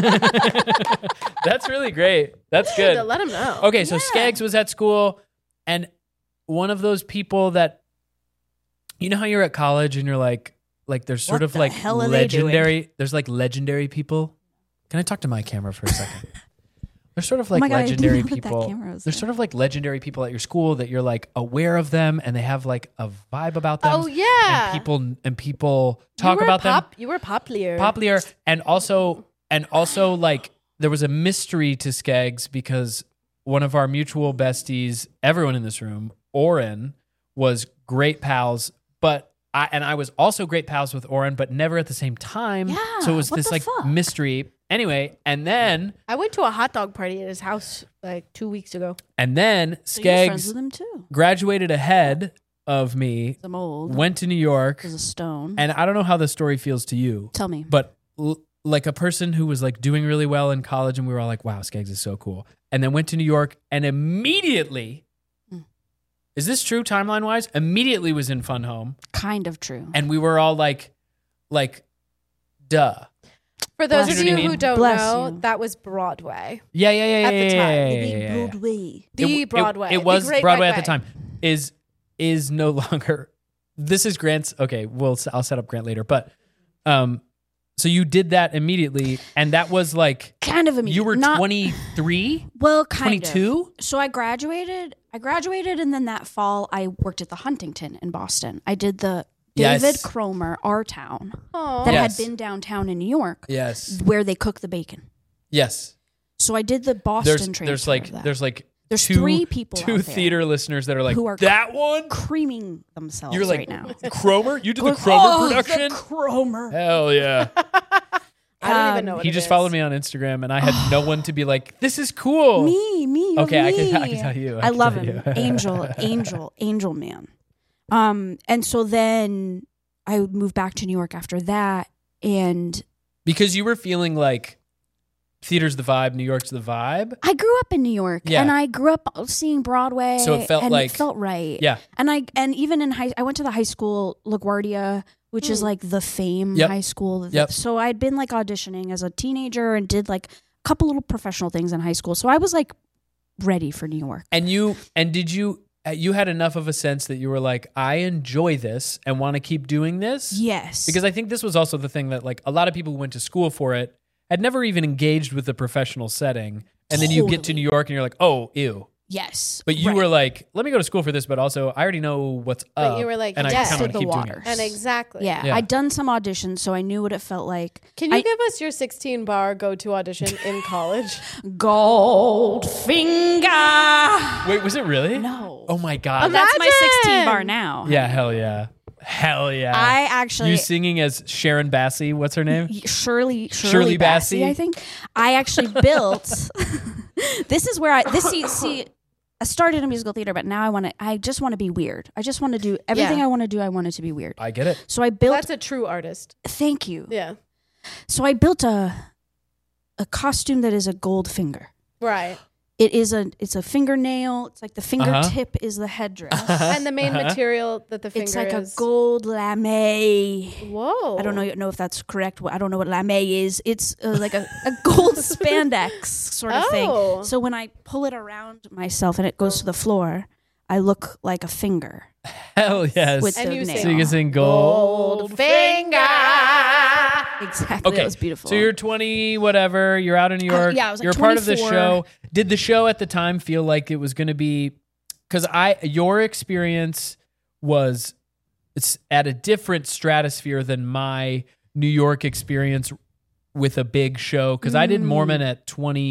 it That's really great. That's To good. let them know. Okay, so Skeggs was at school, and one of those people that, you know how you're at college and you're like there's sort What of the like hell are they doing? legendary. There's like legendary people. Can I talk to my camera for a second? There's sort of like my God, I didn't legendary know that that people. camera was There's there. sort of like legendary people at your school that you're like aware of them, and they have like a vibe about them. Oh yeah. and people talk about them. You were popular. Popular, and also like there was a mystery to Skeggs because one of our mutual besties, everyone in this room, Oren, was great pals, but I was also great pals with Oren, but never at the same time. Yeah, So it was what this the like fuck? mystery. Anyway, and then I went to a hot dog party at his house like 2 weeks ago. So you're friends Skeggs with him too. graduated ahead of me, I'm old. went to New York, Was a stone. and I don't know how the story feels to you. Tell me. But like a person who was like doing really well in college, and we were all like, wow, Skeggs is so cool. And then went to New York and immediately, is this true timeline wise? Immediately was in Fun Home. Kind of true. And we were all like, duh. For those Bless of you. you who don't Bless know, you. that was Broadway. Yeah. At the time, yeah. Broadway. The Broadway. It The was Great Broadway White at the Way. time. Is no longer. This is Grant's. Okay, I'll set up Grant later. But so you did that immediately, and that was like Kind of immediate. you were Not, 23, well, kind 22. of. So I graduated, and then that fall I worked at the Huntington in Boston. I did the Yes. David Cromer, Our Town, Aw. that Yes. had been downtown in New York, Yes. where they cook the bacon. Yes. So I did the Boston transfer. There's of that. like There's 3 people two out there theater listeners that are like, who are that one? creaming themselves You're like, right now. Cromer? You did the Cromer production? The Cromer. Hell yeah. I don't even know what He it just is. followed me on Instagram, and I had no one to be like, this is cool. Me. Okay, me. I can tell you. I can love tell him. you. Angel man. And so then I moved back to New York after that, and Because you were feeling like theater's the vibe, New York's the vibe. I grew up in New York, Yeah. and I grew up seeing Broadway. So it felt and like- it felt right. Yeah. And even in I went to the high school LaGuardia, which is like the Fame Yep. high school. Yep. So I'd been like auditioning as a teenager and did like a couple little professional things in high school. So I was like ready for New York. And did you had enough of a sense that you were like, I enjoy this and want to keep doing this? Yes. Because I think this was also the thing that like a lot of people who went to school for it had never even engaged with the professional setting. And then you get to Totally. New York and you're like, oh, ew. Yes. But you right. were like, let me go to school for this, but also I already know what's But up. you were like, and I yes. kind of want to Tested keep the doing it. waters. And exactly. Yeah. I'd done some auditions, so I knew what it felt like. Can you give us your 16 bar go-to audition in college? Goldfinger. Wait, was it really? No. Oh my God. That's my 16 Imagine. bar now. Yeah, hell yeah. Hell yeah. I actually You singing as Sharon Bassey, what's her name? Shirley Shirley Bassey? I think. I actually built this is where see I started in musical theater, but now I just want to be weird. I just want to do everything Yeah. I want to do. I want it to be weird. I get it. So I built That's a true artist. thank you. Yeah. So I built a costume that is a gold finger. Right. It's a fingernail. It's like the fingertip is the headdress. And the main material that the finger It's like is. a gold lame. Whoa. I don't know if that's correct. I don't know what lame is. It's like a gold spandex sort of Oh. thing. So when I pull it around myself and it goes to the floor, I look like a finger. Hell yes. With And the you nail. So you can sing gold. Exactly. Okay. That was beautiful. So you're 20, whatever. You're out in New York. yeah, I was like You're a part of the 24. show. Did the show at the time feel like it was going to be? Because your experience was it's at a different stratosphere than my New York experience with a big show. Because I did Mormon at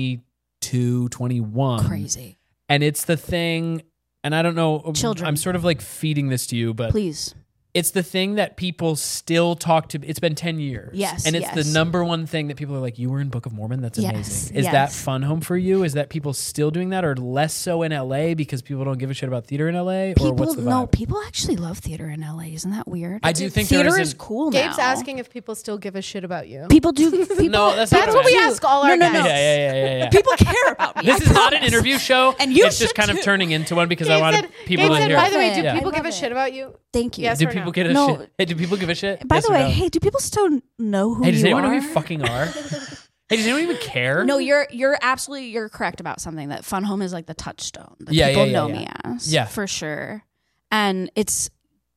22, 21. crazy. And it's the thing, and I don't know. Children. I'm sort of like feeding this to you, but Please. it's the thing that people still talk to. It's been 10 years. Yes, And it's the yes. number one thing that people are like, you were in Book of Mormon? That's Yes, amazing. Is yes. that fun home for you? Is that people still doing that or less so in LA because people don't give a shit about theater in LA? Or what's the vibe? People actually love theater in LA. Isn't that weird? I do think there theater is is an- cool now. Gabe's asking if people still give a shit about you. People do. People, No, that's not That's what what we I- ask all our No, guys. no, no. Yeah. People care about me. This I is not an promise. interview show. And you it's just should kind of too. turning into one because I Gabe wanted said, people Gabe to said, hear. by the way, do Yeah. people I give a love shit it. about you? Thank you. Yes Do or people no? get a No. shit? Hey, do people give a shit? By Yes the or way, no? hey, do people still know who Hey, does you anyone are? know who you fucking are? Hey, does anyone even care? No, you're absolutely correct about something that Fun Home is like the touchstone that Yeah, people yeah, know yeah. me as. Yeah. For sure. And it's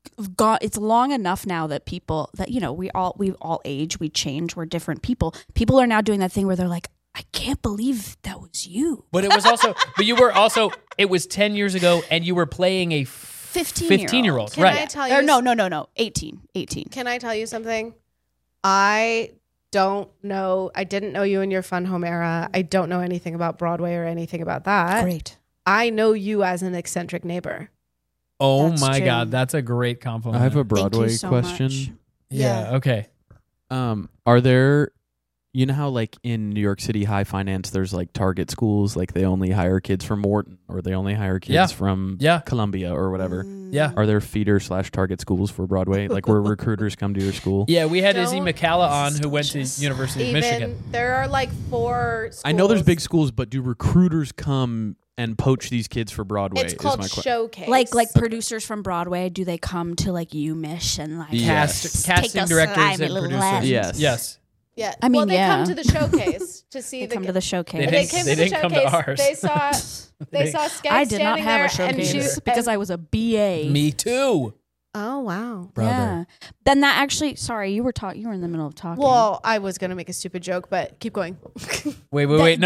long enough now that people that we all age, we change, we're different people. People are now doing that thing where they're like, I can't believe that was you. But it was also, but you were also, it was 10 years ago and you were playing a 15-year-old. Can Right. I tell you? Or no, 18. Can I tell you something? I don't know. I didn't know you in your Fun Home era. I don't know anything about Broadway or anything about that. Great. I know you as an eccentric neighbor. Oh That's my true. God, that's a great I compliment. have a Thank you Broadway so question. much. Yeah, okay. Are there, you know how like in New York City high finance, there's like target schools, like they only hire kids from Wharton or they only hire kids Yeah. from Yeah. Columbia or whatever. Yeah. Are there feeder/target schools for Broadway, like where recruiters come to your school? Yeah, we had Izzy Don't- McCalla on who went to University of Even Michigan. there are like 4 schools. I know there's big schools, but do recruiters come and poach these kids for Broadway? It's is called my question. Showcase. Like producers from Broadway, do they come to like UMich and like Yes. Take Casting those directors slimy and little producers. lambs? Yes. Yes. Yeah. I mean, well, they yeah. come to the showcase to see They the come to the showcase. They They didn't- came they to the didn't come to showcase. ours. They saw Skeg I did not standing have a there and showcase she- because I was a BA. Me too, Oh wow. brother. Yeah. Then that actually, sorry, you were in the middle of talking. Well, I was gonna make a stupid joke, but keep going. Wait. No.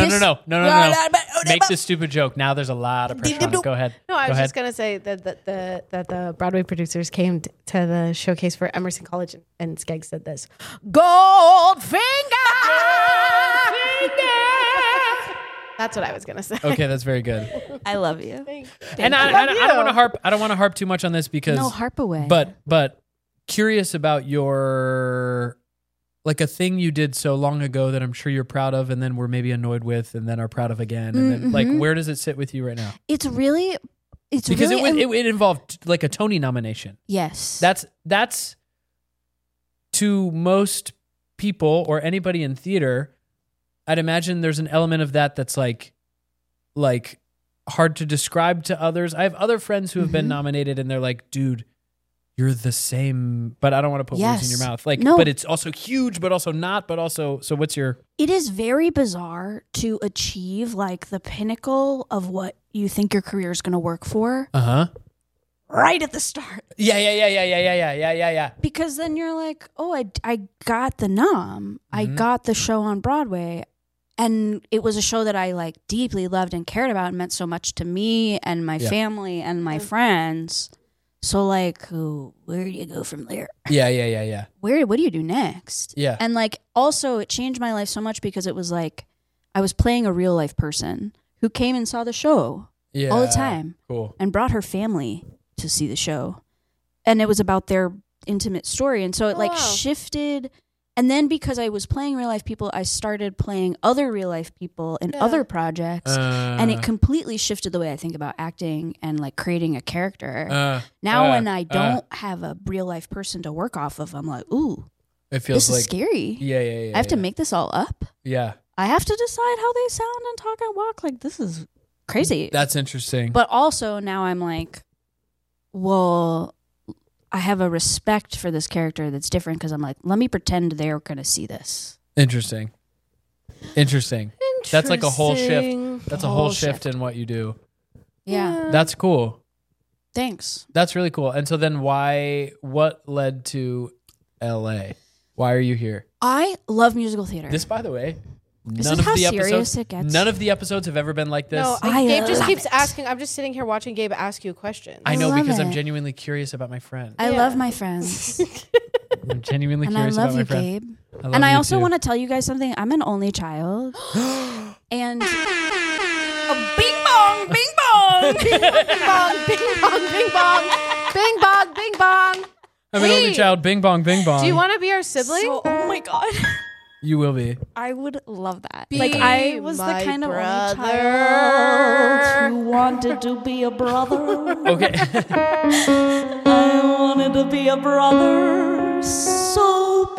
Make the stupid joke. Now there's a lot of pressure on it. Go ahead. No, I Go was ahead. just gonna say that the Broadway producers came to the showcase for Emerson College, and Skeg said this: "Goldfinger, That's what I was gonna say. Okay, that's very good. I love you. And I don't want to harp. I don't want to harp too much on this because No, harp away. But curious about your like a thing you did so long ago that I'm sure you're proud of, and then were maybe annoyed with, and then are proud of again, and then like where does it sit with you right now? It's really Because it involved like a Tony nomination. yes. That's to most people or anybody in theater, I'd imagine there's an element of that that's like hard to describe to others. I have other friends who have been nominated and they're like, dude, you're the same, but I don't want to put words in your mouth. Like, No. but it's also huge, but also not, but also, so what's your... It is very bizarre to achieve like the pinnacle of what you think your career is going to work for Uh-huh. right at the start. Yeah. Because then you're like, oh, I got the nom. I got the show on Broadway. And it was a show that I like deeply loved and cared about and meant so much to me and my family and my friends. So like, where do you go from there? Yeah. What do you do next? Yeah. And like, also it changed my life so much because it was like, I was playing a real life person who came and saw the show Yeah. all the time Cool. and brought her family to see the show. And it was about their intimate story. And so it shifted. And then because I was playing real life people, I started playing other real life people in other projects. And it completely shifted the way I think about acting and like creating a character. Now when I don't have a real life person to work off of, I'm like, ooh, it feels this like is scary. Yeah. I have to make this all up. Yeah. I have to decide how they sound and talk and walk. Like, this is crazy. That's interesting. But also now I'm like, well, I have a respect for this character that's different because I'm like, let me pretend they're going to see this. Interesting. That's like a whole shift. That's a whole shift in what you do. Yeah. That's cool. Thanks. That's really cool. And so then what led to LA? Why are you here? I love musical theater. This, by the way, Is none this of how the serious episodes, it gets? none of the episodes have ever been like this. No, I Gabe just love keeps it. asking. I'm just sitting here watching Gabe ask you questions. I know love because I'm it. genuinely curious about my friend. I love my friends. I'm genuinely And I curious love about you, my friend. Gabe. love And I you also too. want to tell you guys something. I'm an only child. And bing bong, bing bong. Bing bong, bing bong, bing bong, bing bong, bing bong. I'm an only child. Bing bong, bing bong. Do you want to be our sibling? So, oh my God. You will be. I would love that. Be Like, I was the my kind of only brother. child who wanted to be a brother. Okay. I wanted to be a brother so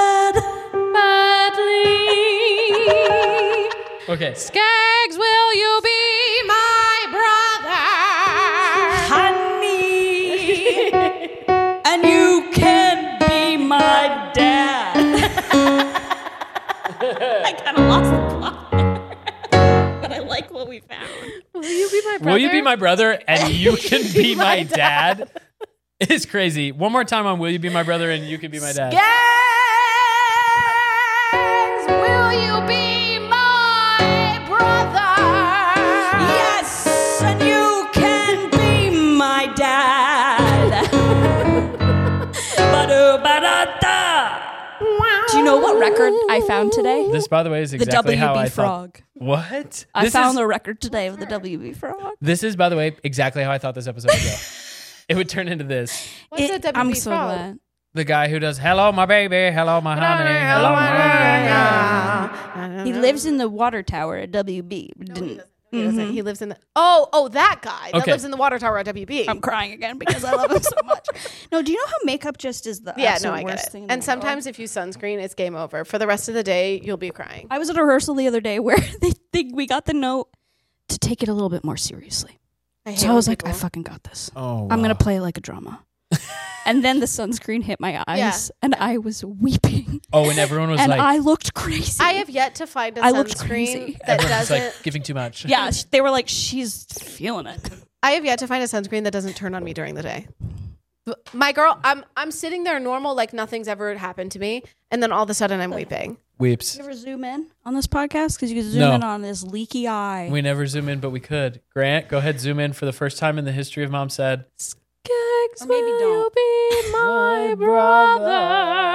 badly. Okay. Skaggs, will you be my brother? Honey, and you can be my dad. I kind of lost the plot there, but I like what we found. Will you be my brother? Will you be my brother and you can be my dad? It's crazy. One more time on Will You Be My Brother and You Can Be My Dad. Skaggs, will you be my brother? Yes, and you can be my dad. Ba-do-ba-da-da. Do you know what record I found today? This, by the way, is The exactly how I WB thought. Frog. What? I This found is, the record today of the WB Frog. This is, by the way, exactly how I thought this episode would go. It would turn into this. What's a WB I'm so frog? glad. The guy who does, hello, my baby, hello, my honey, hello, my baby. He lives in the water tower at WB. He doesn't. He lives in the. Oh, that guy that Okay. lives in the water tower at WB. I'm crying again because I love him so much. No, do you know how makeup just is the yeah, absolute no, I worst get thing it. in the And sometimes if you sunscreen, it's game over. For the rest of the day, you'll be crying. I was at a rehearsal the other day where we got the note to take it a little bit more seriously. So I was like, I fucking got this. Oh, I'm wow. going to play it like a drama. And then the sunscreen hit my eyes and I was weeping. Oh, and everyone was And like, I looked crazy. I have yet to find a I looked sunscreen crazy. that everyone was doesn't. like giving too much. Yeah, they were like, she's feeling it. I have yet to find a sunscreen that doesn't turn on me during the day. My girl, I'm sitting there normal, like nothing's ever happened to me, and then all of a sudden I'm weeping. Weeps. You ever zoom in on this podcast? Because you can zoom No. in on this leaky eye. We never zoom in, but we could. Grant, go ahead, zoom in for the first time in the history of Mom Said. Skaggs, Or maybe will don't. you be my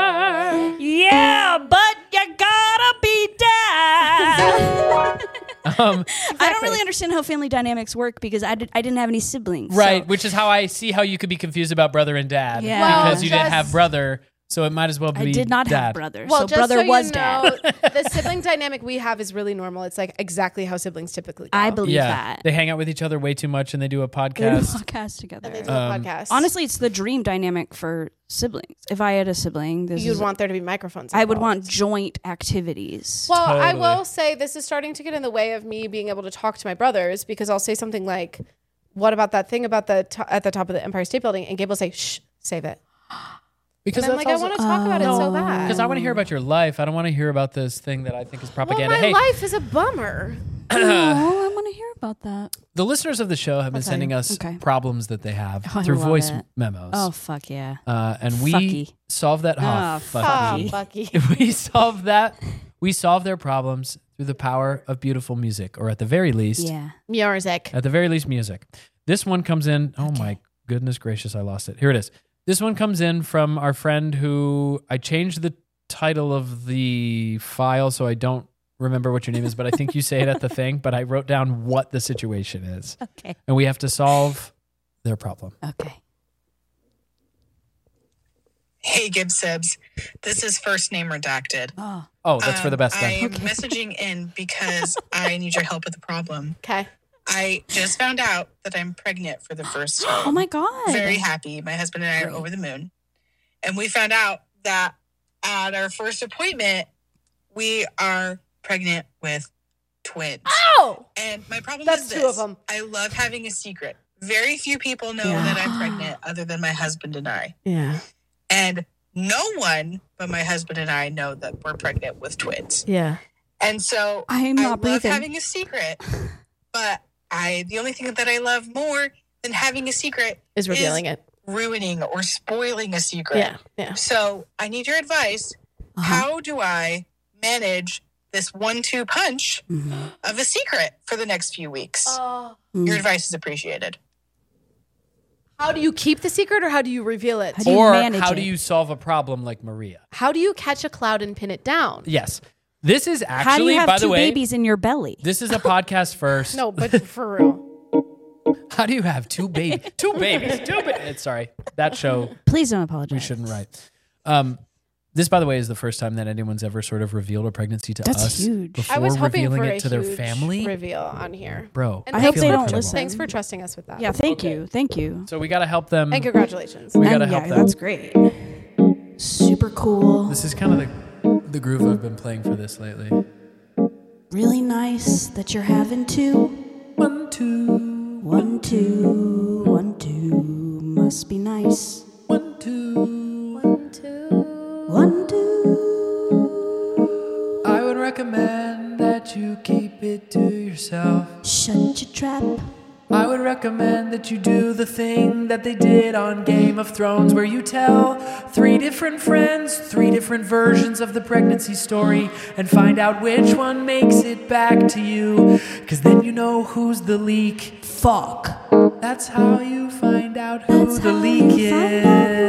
brother? Yeah, but you gotta be dad. I don't really understand how family dynamics work because I didn't have any siblings. Right, so- which is how I see how you could be confused about brother and dad. Yeah. Well, because you didn't just- have brother, so it might as well be I did not dad. have brothers. Well, so just brother so you was know, dad. the sibling dynamic we have is really normal. It's like exactly how siblings typically go. I believe Yeah, that. they hang out with each other way too much and they do a They do a podcast. podcast together. They do a podcast. Honestly, it's the dream dynamic for siblings. If I had a sibling, you'd want there to be microphones. I would involved. want joint activities. Well, I Totally. will say this is starting to get in the way of me being able to talk to my brothers because I'll say something like, "What about that thing about at the top of the Empire State Building?" And Gabe will say, "Shh, save it." Because And I'm like, I want to talk about it so bad. Because I want to hear about your life. I don't want to hear about this thing that I think is Well, propaganda. my Hey, life is a bummer. Oh, I want to hear about that. the listeners of the show have been Okay. sending us Okay. problems that they have Oh, I through love voice it. memos. Oh, fuck yeah. And we Fucky. solve that. Oh, fucky. Bucky. We solve that. We solve their problems through the power of beautiful music, or at the very least, Yeah. Music. at the very least, music. This one comes in. Oh my goodness gracious, I lost it. Here it is. This one comes in from our friend who I changed the title of the file, so I don't remember what your name is, but I think you say it at the thing. But I wrote down what the situation is, Okay. and we have to solve their problem. Okay. Hey, Gibbs Sibs. This is first name redacted. Oh. Oh, that's for the best then. I'm messaging in because I need your help with the problem. Okay. I just found out that I'm pregnant for the first time. Oh my God. Very happy. My husband and I are over the moon. And we found out that at our first appointment, we are pregnant with twins. Oh! And my problem That's is two this. of them. I love having a secret. Very few people know that I'm pregnant other than my husband and I. Yeah. And no one but my husband and I know that we're pregnant with twins. Yeah. And so I'm I not love breathing. having a secret, but the only thing that I love more than having a secret Is revealing it. ruining or spoiling a secret. Yeah. Yeah. So I need your advice. How do I manage this 1-2 punch of a secret for the next few weeks? Your advice is appreciated. How do you keep the secret or how do you reveal it? How do you Or manage how it? do you solve a problem like Maria? How do you catch a cloud and pin it down? Yes. This is How do actually, you have by the two way, babies in your belly? this is a podcast first. No, but for real. How do you have two babies? Sorry. That show Please don't apologize. we shouldn't write. This, by the way, is the first time that anyone's ever sort of revealed a pregnancy to That's us huge. before I was hoping revealing for it a to their huge family. reveal on here. Bro, And I hope thanks they for- don't listen. Thanks for trusting us with that. Yeah, thank you. Thank you. so we got to help them. And congratulations. We got to And help yeah, them. that's great. Super cool. This is kind of the groove I've been playing for this lately. Really nice that you're having two. 1, 2, 1, 2, 1, 2. Must be nice. 1, 2. 1, 2. I would recommend that you keep it to yourself. Shut your trap. I would recommend that you do the thing that they did on Game of Thrones, where you tell 3 different friends 3 different versions of the pregnancy story and find out which one makes it back to you. Because then you know who's the leak. Fuck. That's how you find out who the leak is.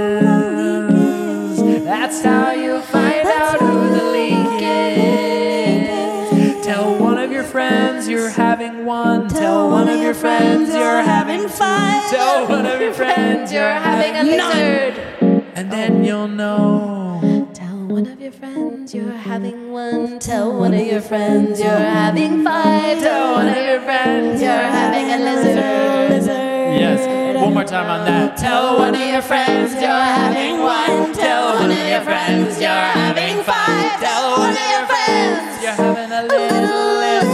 That's how you find out who the leak is. Tell one of your friends you're having one. Tell one of your friends you're having 5. Tell one of your friends you're having a lizard. And then you'll know. Tell one of your friends you're having one. Tell one of your friends you're having 5. Tell one of your friends you're having a lizard. Yes, one more time on that. Tell one of your friends you're having one. Tell one of your friends you're having 5. Tell one of your friends you're having a little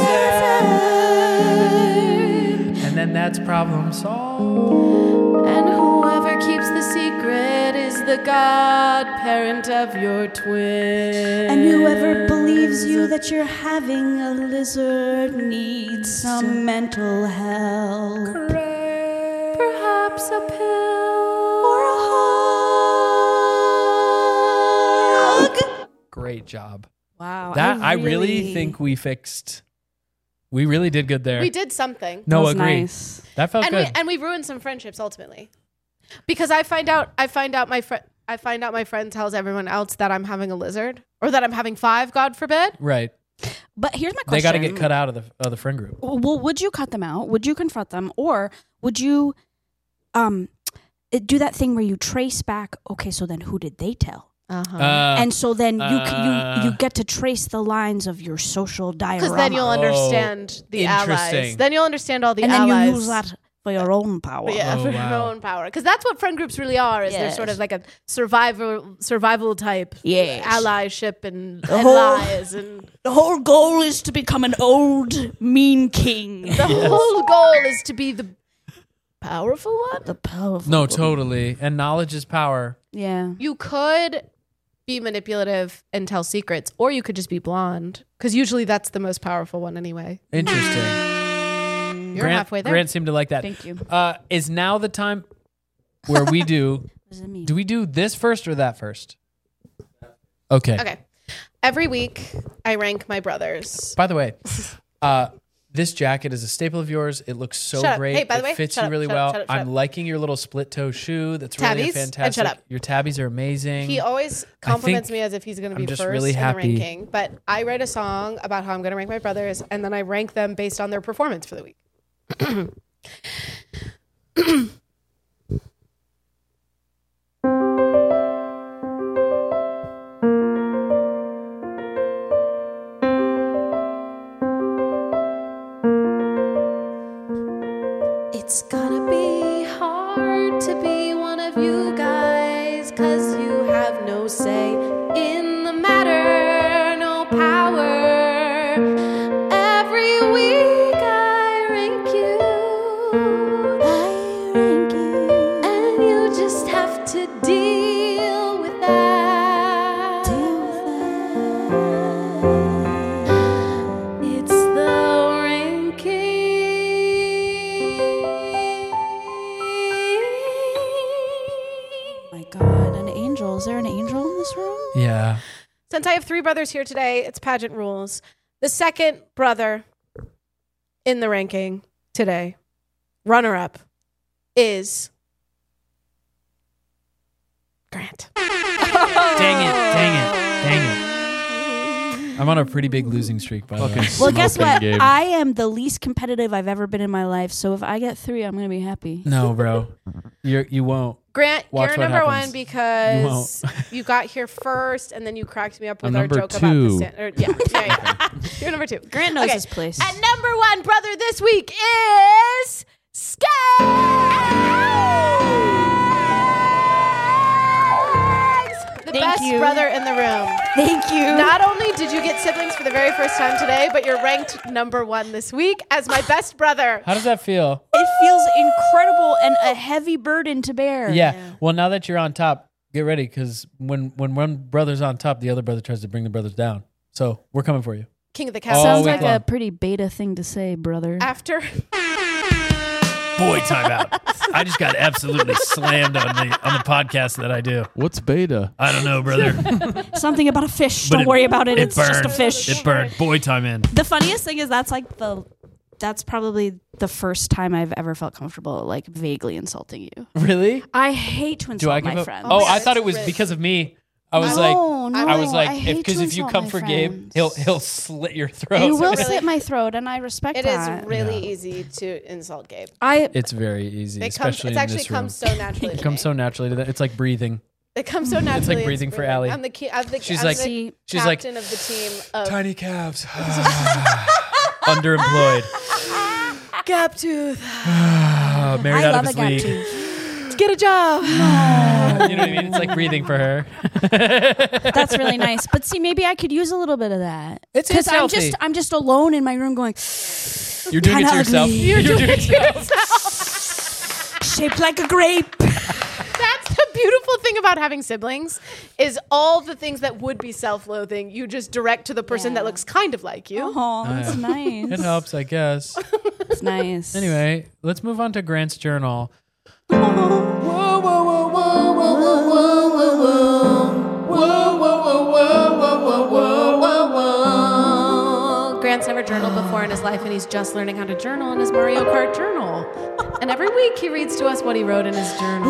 lizard. And then that's problem solved. And whoever keeps the secret is the godparent of your twin. And whoever believes you that you're having a lizard needs some mental help. Perhaps a pill Or a hug. Great job. Wow. That I really think we fixed. We really did good there. We did something. No, was agree. nice. That felt good. And we ruined some friendships ultimately. Because I find out my friend tells everyone else that I'm having a lizard or that I'm having 5, God forbid. Right. But here's my They question. got to get cut out of the friend group. Well, would you cut them out? Would you confront them? Or would you do that thing where you trace back, okay, so then who did they tell? And so then you get to trace the lines of your social diorama. Because then you'll understand the allies. interesting. Then you'll understand all the and allies. then you use that for your own power. Yeah, for your own power. Because that's what friend groups really are. Is they're Yes. sort of like a survival type Yes. allyship and whole- lies. And The whole goal is to become an old, mean king. the whole goal is to be the powerful one. The powerful. No, one. totally. And knowledge is power. Yeah. You could be manipulative and tell secrets, or you could just be blonde. Because usually that's the most powerful one anyway. Interesting. You're halfway there. Grant seemed to like that. Thank you. Is now the time where we do? What does it mean? Do we do this first or that first? Okay. Okay. Every week, I rank my brothers. By the way, this jacket is a staple of yours. It looks so Shut up. great. Hey, by the way, it fits shut you up, really shut well. up, shut up, shut I'm up. liking your little split toe shoe. That's really Tabbies, and fantastic. shut up. Your tabbies are amazing. He always compliments think me as if he's going to be I'm just first really in happy. the ranking. But I write a song about how I'm going to rank my brothers, and then I rank them based on their performance for the week. It's gonna be hard to be one of you guys, 'cause you have no say in the matter, no power. Every week I rank you, and you just have to deal with that. It's the ranking. Oh my God, an angel. Is there an angel in this room? yeah. Since I have 3 brothers here today, it's pageant rules. The second brother in the ranking today, runner-up, is Grant. Dang it. I'm on a pretty big losing streak, by the way. Fucking Well, guess smoking what? Gabe. I am the least competitive I've ever been in my life. So if I get 3, I'm going to be happy. No, bro. You won't. Grant, Watch you're what number happens. one because you got here first, and then you cracked me up with I'm our number joke about the 2. standard. Yeah. You're number 2. Grant knows Okay. his place. And number 1 brother this week is Skaggs, the Thank best you. brother in the room. Thank you. Not only did you get siblings for the very first time today, but you're ranked number 1 this week as my best brother. How does that feel? It feels incredible and a heavy burden to bear. Yeah. Well, now that you're on top, get ready, because when one brother's on top, the other brother tries to bring the brothers down. So we're coming for you. King of the Oh, Castle. Sounds we like won. a pretty beta thing to say, brother. After Boy, timeout. I just got absolutely slammed on the podcast that I do. What's beta? I don't know, brother. Something about a fish. But Don't worry about it. It's just a fish. It burned. Boy, time in. The funniest thing is that's probably the first time I've ever felt comfortable, like vaguely insulting you. Really? I hate to Do I insult give my up? friends. Oh, my I God, thought it it's was really- because of me. I was No, like, no, I was like, I hate because to if you insult come my for friends. Gabe, he'll slit your throat. You will Really- slit my throat, and I respect it is that. really easy to insult Gabe. It's very easy, It comes. especially It in actually this room. comes so naturally. It to comes me. so naturally to that. It's like breathing. It comes so naturally. like breathing for Allie. I'm the She's I'm like- the See, she's like, captain of the team of tiny calves, underemployed, Gaptooth. married I out love of a his gap league. tooth. Get a job. You know what I mean? It's like breathing for her. That's really nice. But see, maybe I could use a little bit of that. It's Because healthy. I'm just alone in my room going, You're doing it Kinda to yourself. ugly. You're doing it to yourself. shaped like a grape. That's the beautiful thing about having siblings is all the things that would be self-loathing you just direct to the person that looks kind of like you. Oh, that's nice. It helps, I guess. It's nice. Anyway, let's move on to Grant's journal. Grant's never journaled before in his life, and he's just learning how to journal in his Mario Kart journal. And every week he reads to us what he wrote in his journal.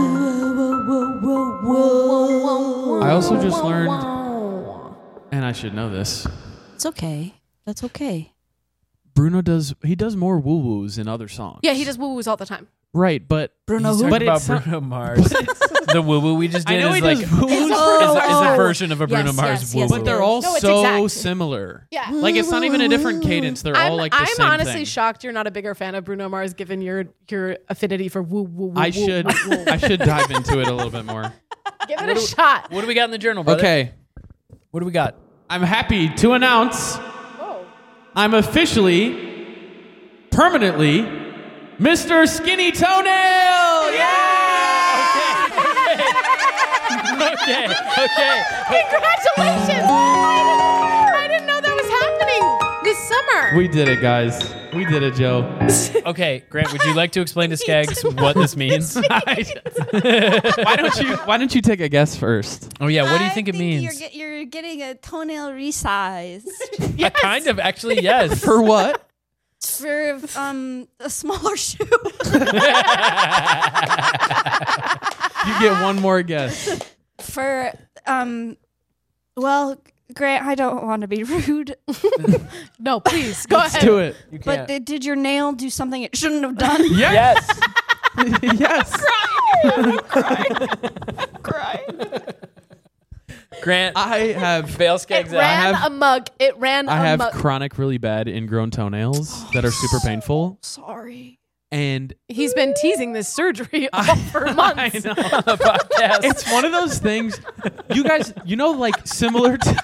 I also just learned, and I should know this, It's okay. That's okay. Bruno does more woo woos in other songs. Yeah, he does woo-woos all the time. Right, but Bruno He's who? talking But about it's Bruno Mars. The woo woo we just I did know is he like does woo-woos, is a version of a Bruno Yes, Mars yes, woo yes, woo. but they're all No, it's so exact. similar. Yeah. Like it's not even a different cadence. They're all like the I'm same honestly thing. shocked you're not a bigger fan of Bruno Mars given your affinity for woo woo woo. I woo, should woo, woo. I should dive into it a little bit more. Give it a shot. What do we got in the journal, brother? Okay, What do we got? I'm happy to announce I'm officially permanently Mr. Skinny Toenail. Okay. Congratulations! I didn't know that was happening this summer. We did it, guys. We did it, Joe. Okay, Grant, would you like to explain to Skaggs what this means? Why don't you take a guess first? Oh yeah, what do you think it means? You're getting a toenail resized Kind of, actually, yes. For what? for a smaller shoe. You get one more guess. For well, Grant, I don't want to be rude, No, please go Let's ahead. do it. You but can't. did your nail do something it shouldn't have done? Yes. Yes. Yes. Grant, I have fail It Skaggs out. ran have- amok. It ran I have amok. chronic, really bad ingrown toenails that are super painful, Sorry. and He's been teasing this surgery for months. I know. on the podcast. It's one of those things. You guys, like similar to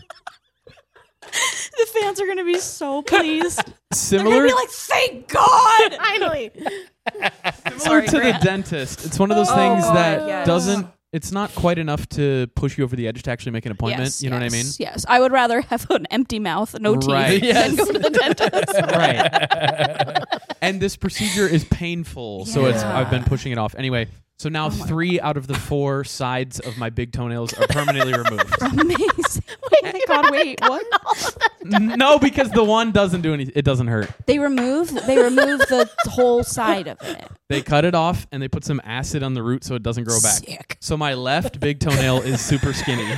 The fans are gonna be so pleased. They're similar gonna be like, "Thank God!" Finally. similar to the dentist. It's one of those things that yes. doesn't. It's not quite enough to push you over the edge to actually make an appointment. Yes, you know yes, what I mean? Yes, I would rather have an empty mouth, no teeth, Right. than go to the dentist. Right. And this procedure is painful, so I've been pushing it off. Anyway, so now 3 out of the 4 sides of my big toenails are permanently removed. Amazing. Oh my God, wait, what? No, because the one doesn't do anything. It doesn't hurt. They remove the whole side of it. They cut it off and they put some acid on the root so it doesn't grow back. Sick. So my left big toenail is super skinny.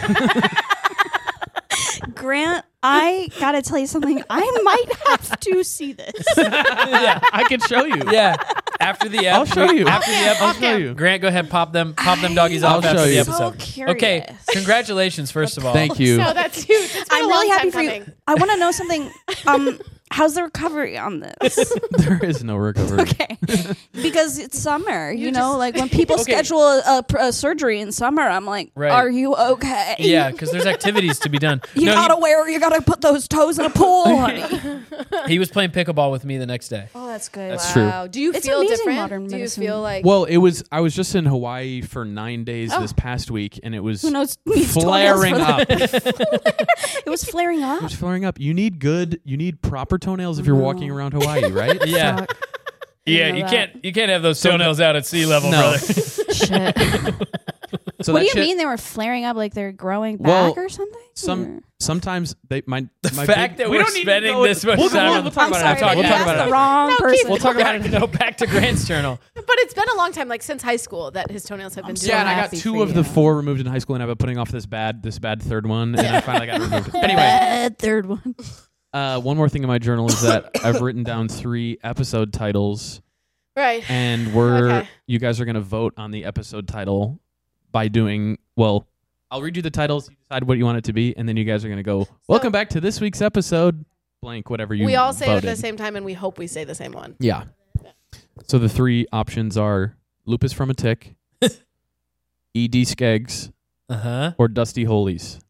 Grant, I gotta tell you something. I might have to see this. I can show you. Yeah. After the I'll show you. After the I'll show you. Grant, go ahead, pop them doggies off I'll after show the you. episode. So curious. Okay, congratulations, first of all. Thank you. So that's huge. It's been I'm a really long happy time for coming. you. I want to know something. How's the recovery on this? There is no recovery. Okay, because it's summer. You know, like when people schedule a surgery in summer, I'm like, Right. are you okay? Yeah, because there's activities to be done. You No, gotta put those toes in a pool, honey. he was playing pickleball with me the next day. Oh, that's good. That's true. Wow. Do you It's feel amazing different? modern Do you medicine. feel like Well, I was just in Hawaii for 9 days this past week, and it was Who knows? Needs flaring toenails for up. that. It was flaring up. It was flaring up. You need proper toenails if you're walking around Hawaii, right? Yeah. Yeah, know you that. can't have those toenails out at sea level, No. brother. Shit. So What that do you shit- mean they were flaring up? Like they're growing back Well, or something? Sometimes they my The my fact big, that we we're don't need to spending go this much we'll, time. We'll talk I'm about sorry, it after. you We'll talk asked about the it. wrong person. We'll talk about it. No, back to Grant's journal. but it's been a long time, like since high school, that his toenails have been doing Yeah, and I that. got 2 of the 4 removed in high school, and I've been putting off this bad third one, and I finally got it removed. Anyway, Bad third one. one more thing in my journal is that I've written down 3 episode titles, Right. and Okay. you guys are going to vote on the episode title by doing, well, I'll read you the titles, you decide what you want it to be, and then you guys are going to go, welcome back to this week's episode, blank, whatever you We all say it voted. at the same time, and we hope we say the same one. Yeah. So the 3 options are Lupus from a Tick, E.D. Skeggs, Uh-huh. or Dusty Holies.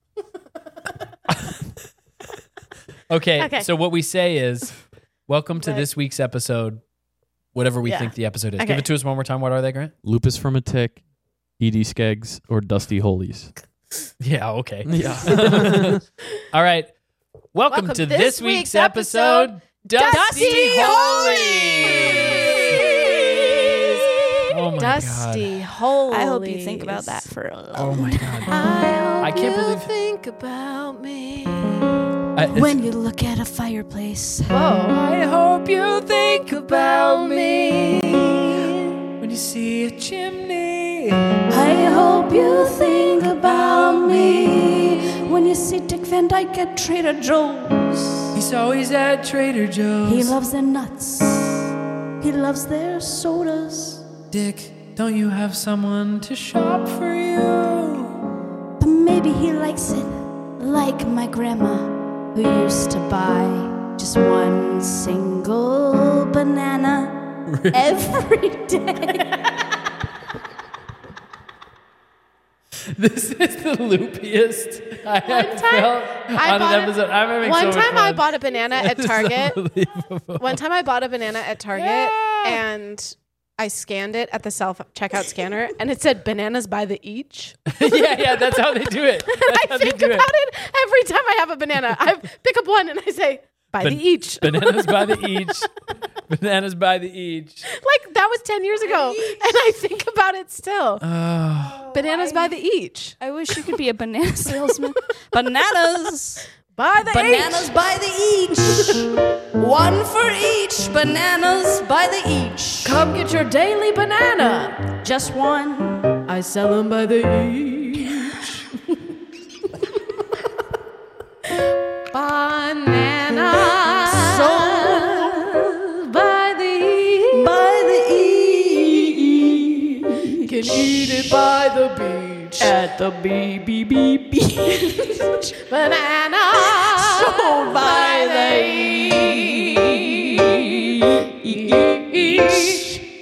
Okay, so what we say is, welcome to Right. this week's episode, whatever we Yeah. think the episode is. Okay. Give it to us one more time. What are they, Grant? Lupus from a Tick, E.D. Skeggs, or Dusty Holies. Yeah, okay. Yeah. All right. Welcome to this week's episode, Dusty Holies! Oh my Dusty God. Holies. I hope you think about that for a long Oh my God. I can't believe- think about me. When you look at a fireplace, I hope you think about me when you see a chimney. I hope you think about me when you see Dick Van Dyke at Trader Joe's. He He's always at Trader Joe's. He loves their nuts. He loves their sodas. Dick, don't you have someone to shop for you? But maybe he likes it like my grandma, who used to buy just one single banana every day. This is the loopiest I have felt on an episode. I'm having One so much time I fun. bought a banana at This is Target. unbelievable. One time I bought a banana at Target and I scanned it at the self-checkout scanner and it said bananas by the each. yeah, that's how they do it. That's how I they think do about it every time I have a banana. I pick up one and I say, by the each. Bananas by the each. Bananas by the each. Like that was 10 years ago. And I think about it still. Bananas by the each. I wish you could be a banana salesman. Bananas By the Bananas by the each. One for each. Bananas by the each. Come get your daily banana. Just one. I sell them by the each. Banana. Sold by the each. by the each. Can eat it by the beach. At the BBB beach. Banana. Sold by the each.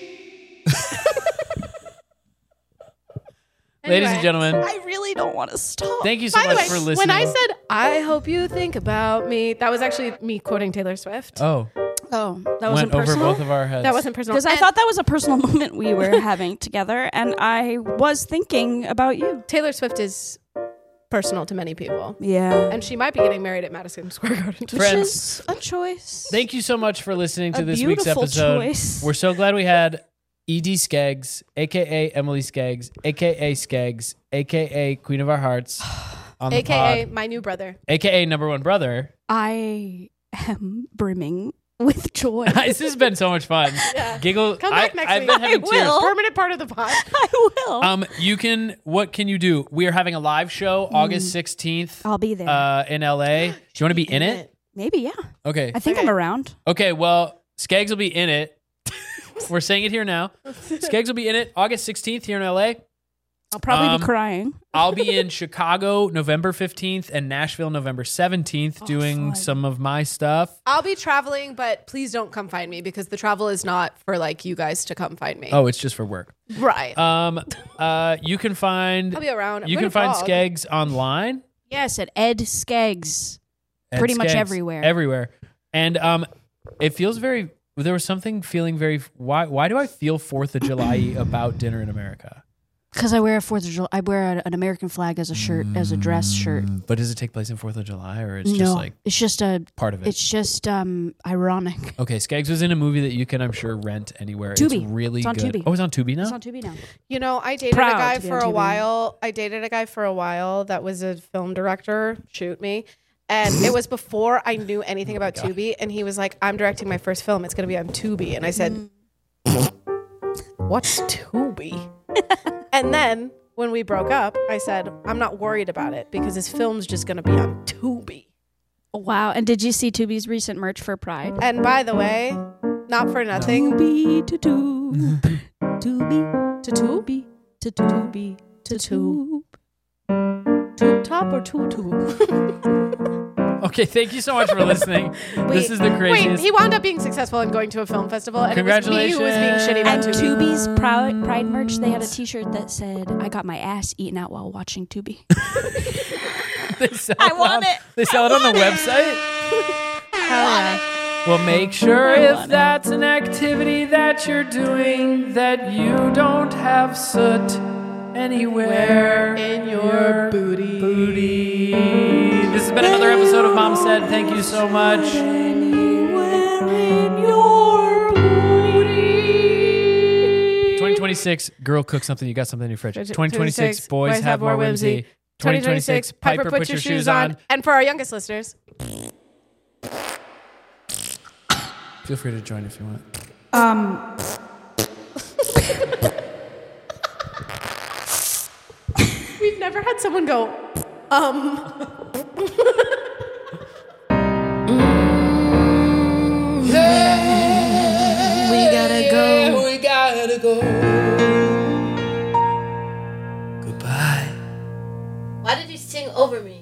Ladies and gentlemen, I really don't want to stop. thank you so By the much way, for listening. when I said, I hope you think about me, that was actually me quoting Taylor Swift. oh, Oh, that went wasn't over personal? both of our heads. That wasn't personal. Because I And thought that was a personal moment we were having together, and I was thinking about you. Taylor Swift is personal to many people. Yeah. And she might be getting married at Madison Square Garden. Which Friends, is a choice. Thank you so much for listening to A this week's beautiful episode. choice. We're so glad we had E.D. Skeggs, a.k.a. Emily Skeggs, a.k.a. Skeggs, a.k.a. Queen of Our Hearts, on the AKA pod, my new brother. a.k.a. number one brother. I am brimming with joy. This has been so much fun. Yeah. Giggle. Come back next I've week. been having I tears. will. Permanent part of the pod. I will. What can you do? We are having a live show August 16th I'll be there. in LA. Do you want to be in it? Maybe, yeah. Okay. I think Okay. I'm around. Okay, well, Skeggs will be in it. We're saying it here now. Skeggs will be in it August 16th here in LA. I'll probably Um, be crying. I'll be in Chicago November 15th and Nashville November 17th doing fun. some of my stuff. I'll be traveling, but please don't come find me because the travel is not for like you guys to come find me. Oh, it's just for work. Right. You can find I'll be around. I'm you going can to find Prague. Skeggs online. Yes, at Ed Skeggs. at Pretty much Skeggs, everywhere. Everywhere. And it feels very there was something feeling very why do I feel 4th of July about Dinner in America? Because I wear a 4th of July. I wear an American flag as a shirt, as a dress shirt. But does it take place in 4th of July or it's No, just like it's just a. part of it? It's just ironic. Okay, Skeggs was in a movie that you can, I'm sure, rent anywhere. Tubi. It's really It's on good. Tubi. Oh, it's on Tubi now? It's on Tubi now. You know, I dated Proud a guy to be for on a TV. while. I dated a guy for a while that was a film director. Shoot me. And it was before I knew anything about Tubi. And he was like, I'm directing my first film. It's going to be on Tubi. And I said, what's Tubi? And then when we broke up, I said, I'm not worried about it because his film's just going to be on Tubi. Wow. And did you see Tubi's recent merch for Pride? And by the way, not for nothing, Tubi to tube. Tubi to tube? to Tubi to tube. Tube top or tube? Okay, thank you so much for listening. This is the Wait, craziest. he wound up being successful and going to a film festival, and it was me who was being shitty about And Tubi. Tubi's Pride merch, they had a T-shirt that said, "I got my ass eaten out while watching Tubi." They sell I want on, it. They sell it on the website? Well, make sure if that's an activity that you're doing that you don't have soot anywhere In your booty. This has been another episode of Mom Said. Thank you so much. 2026, girl, cook something. You got something in your fridge. 2026, boys have more whimsy. 2026, Piper, put your shoes on. And for our youngest listeners, Feel free to join if you want. we've never had someone go, to go. Goodbye. Why did you sing over me?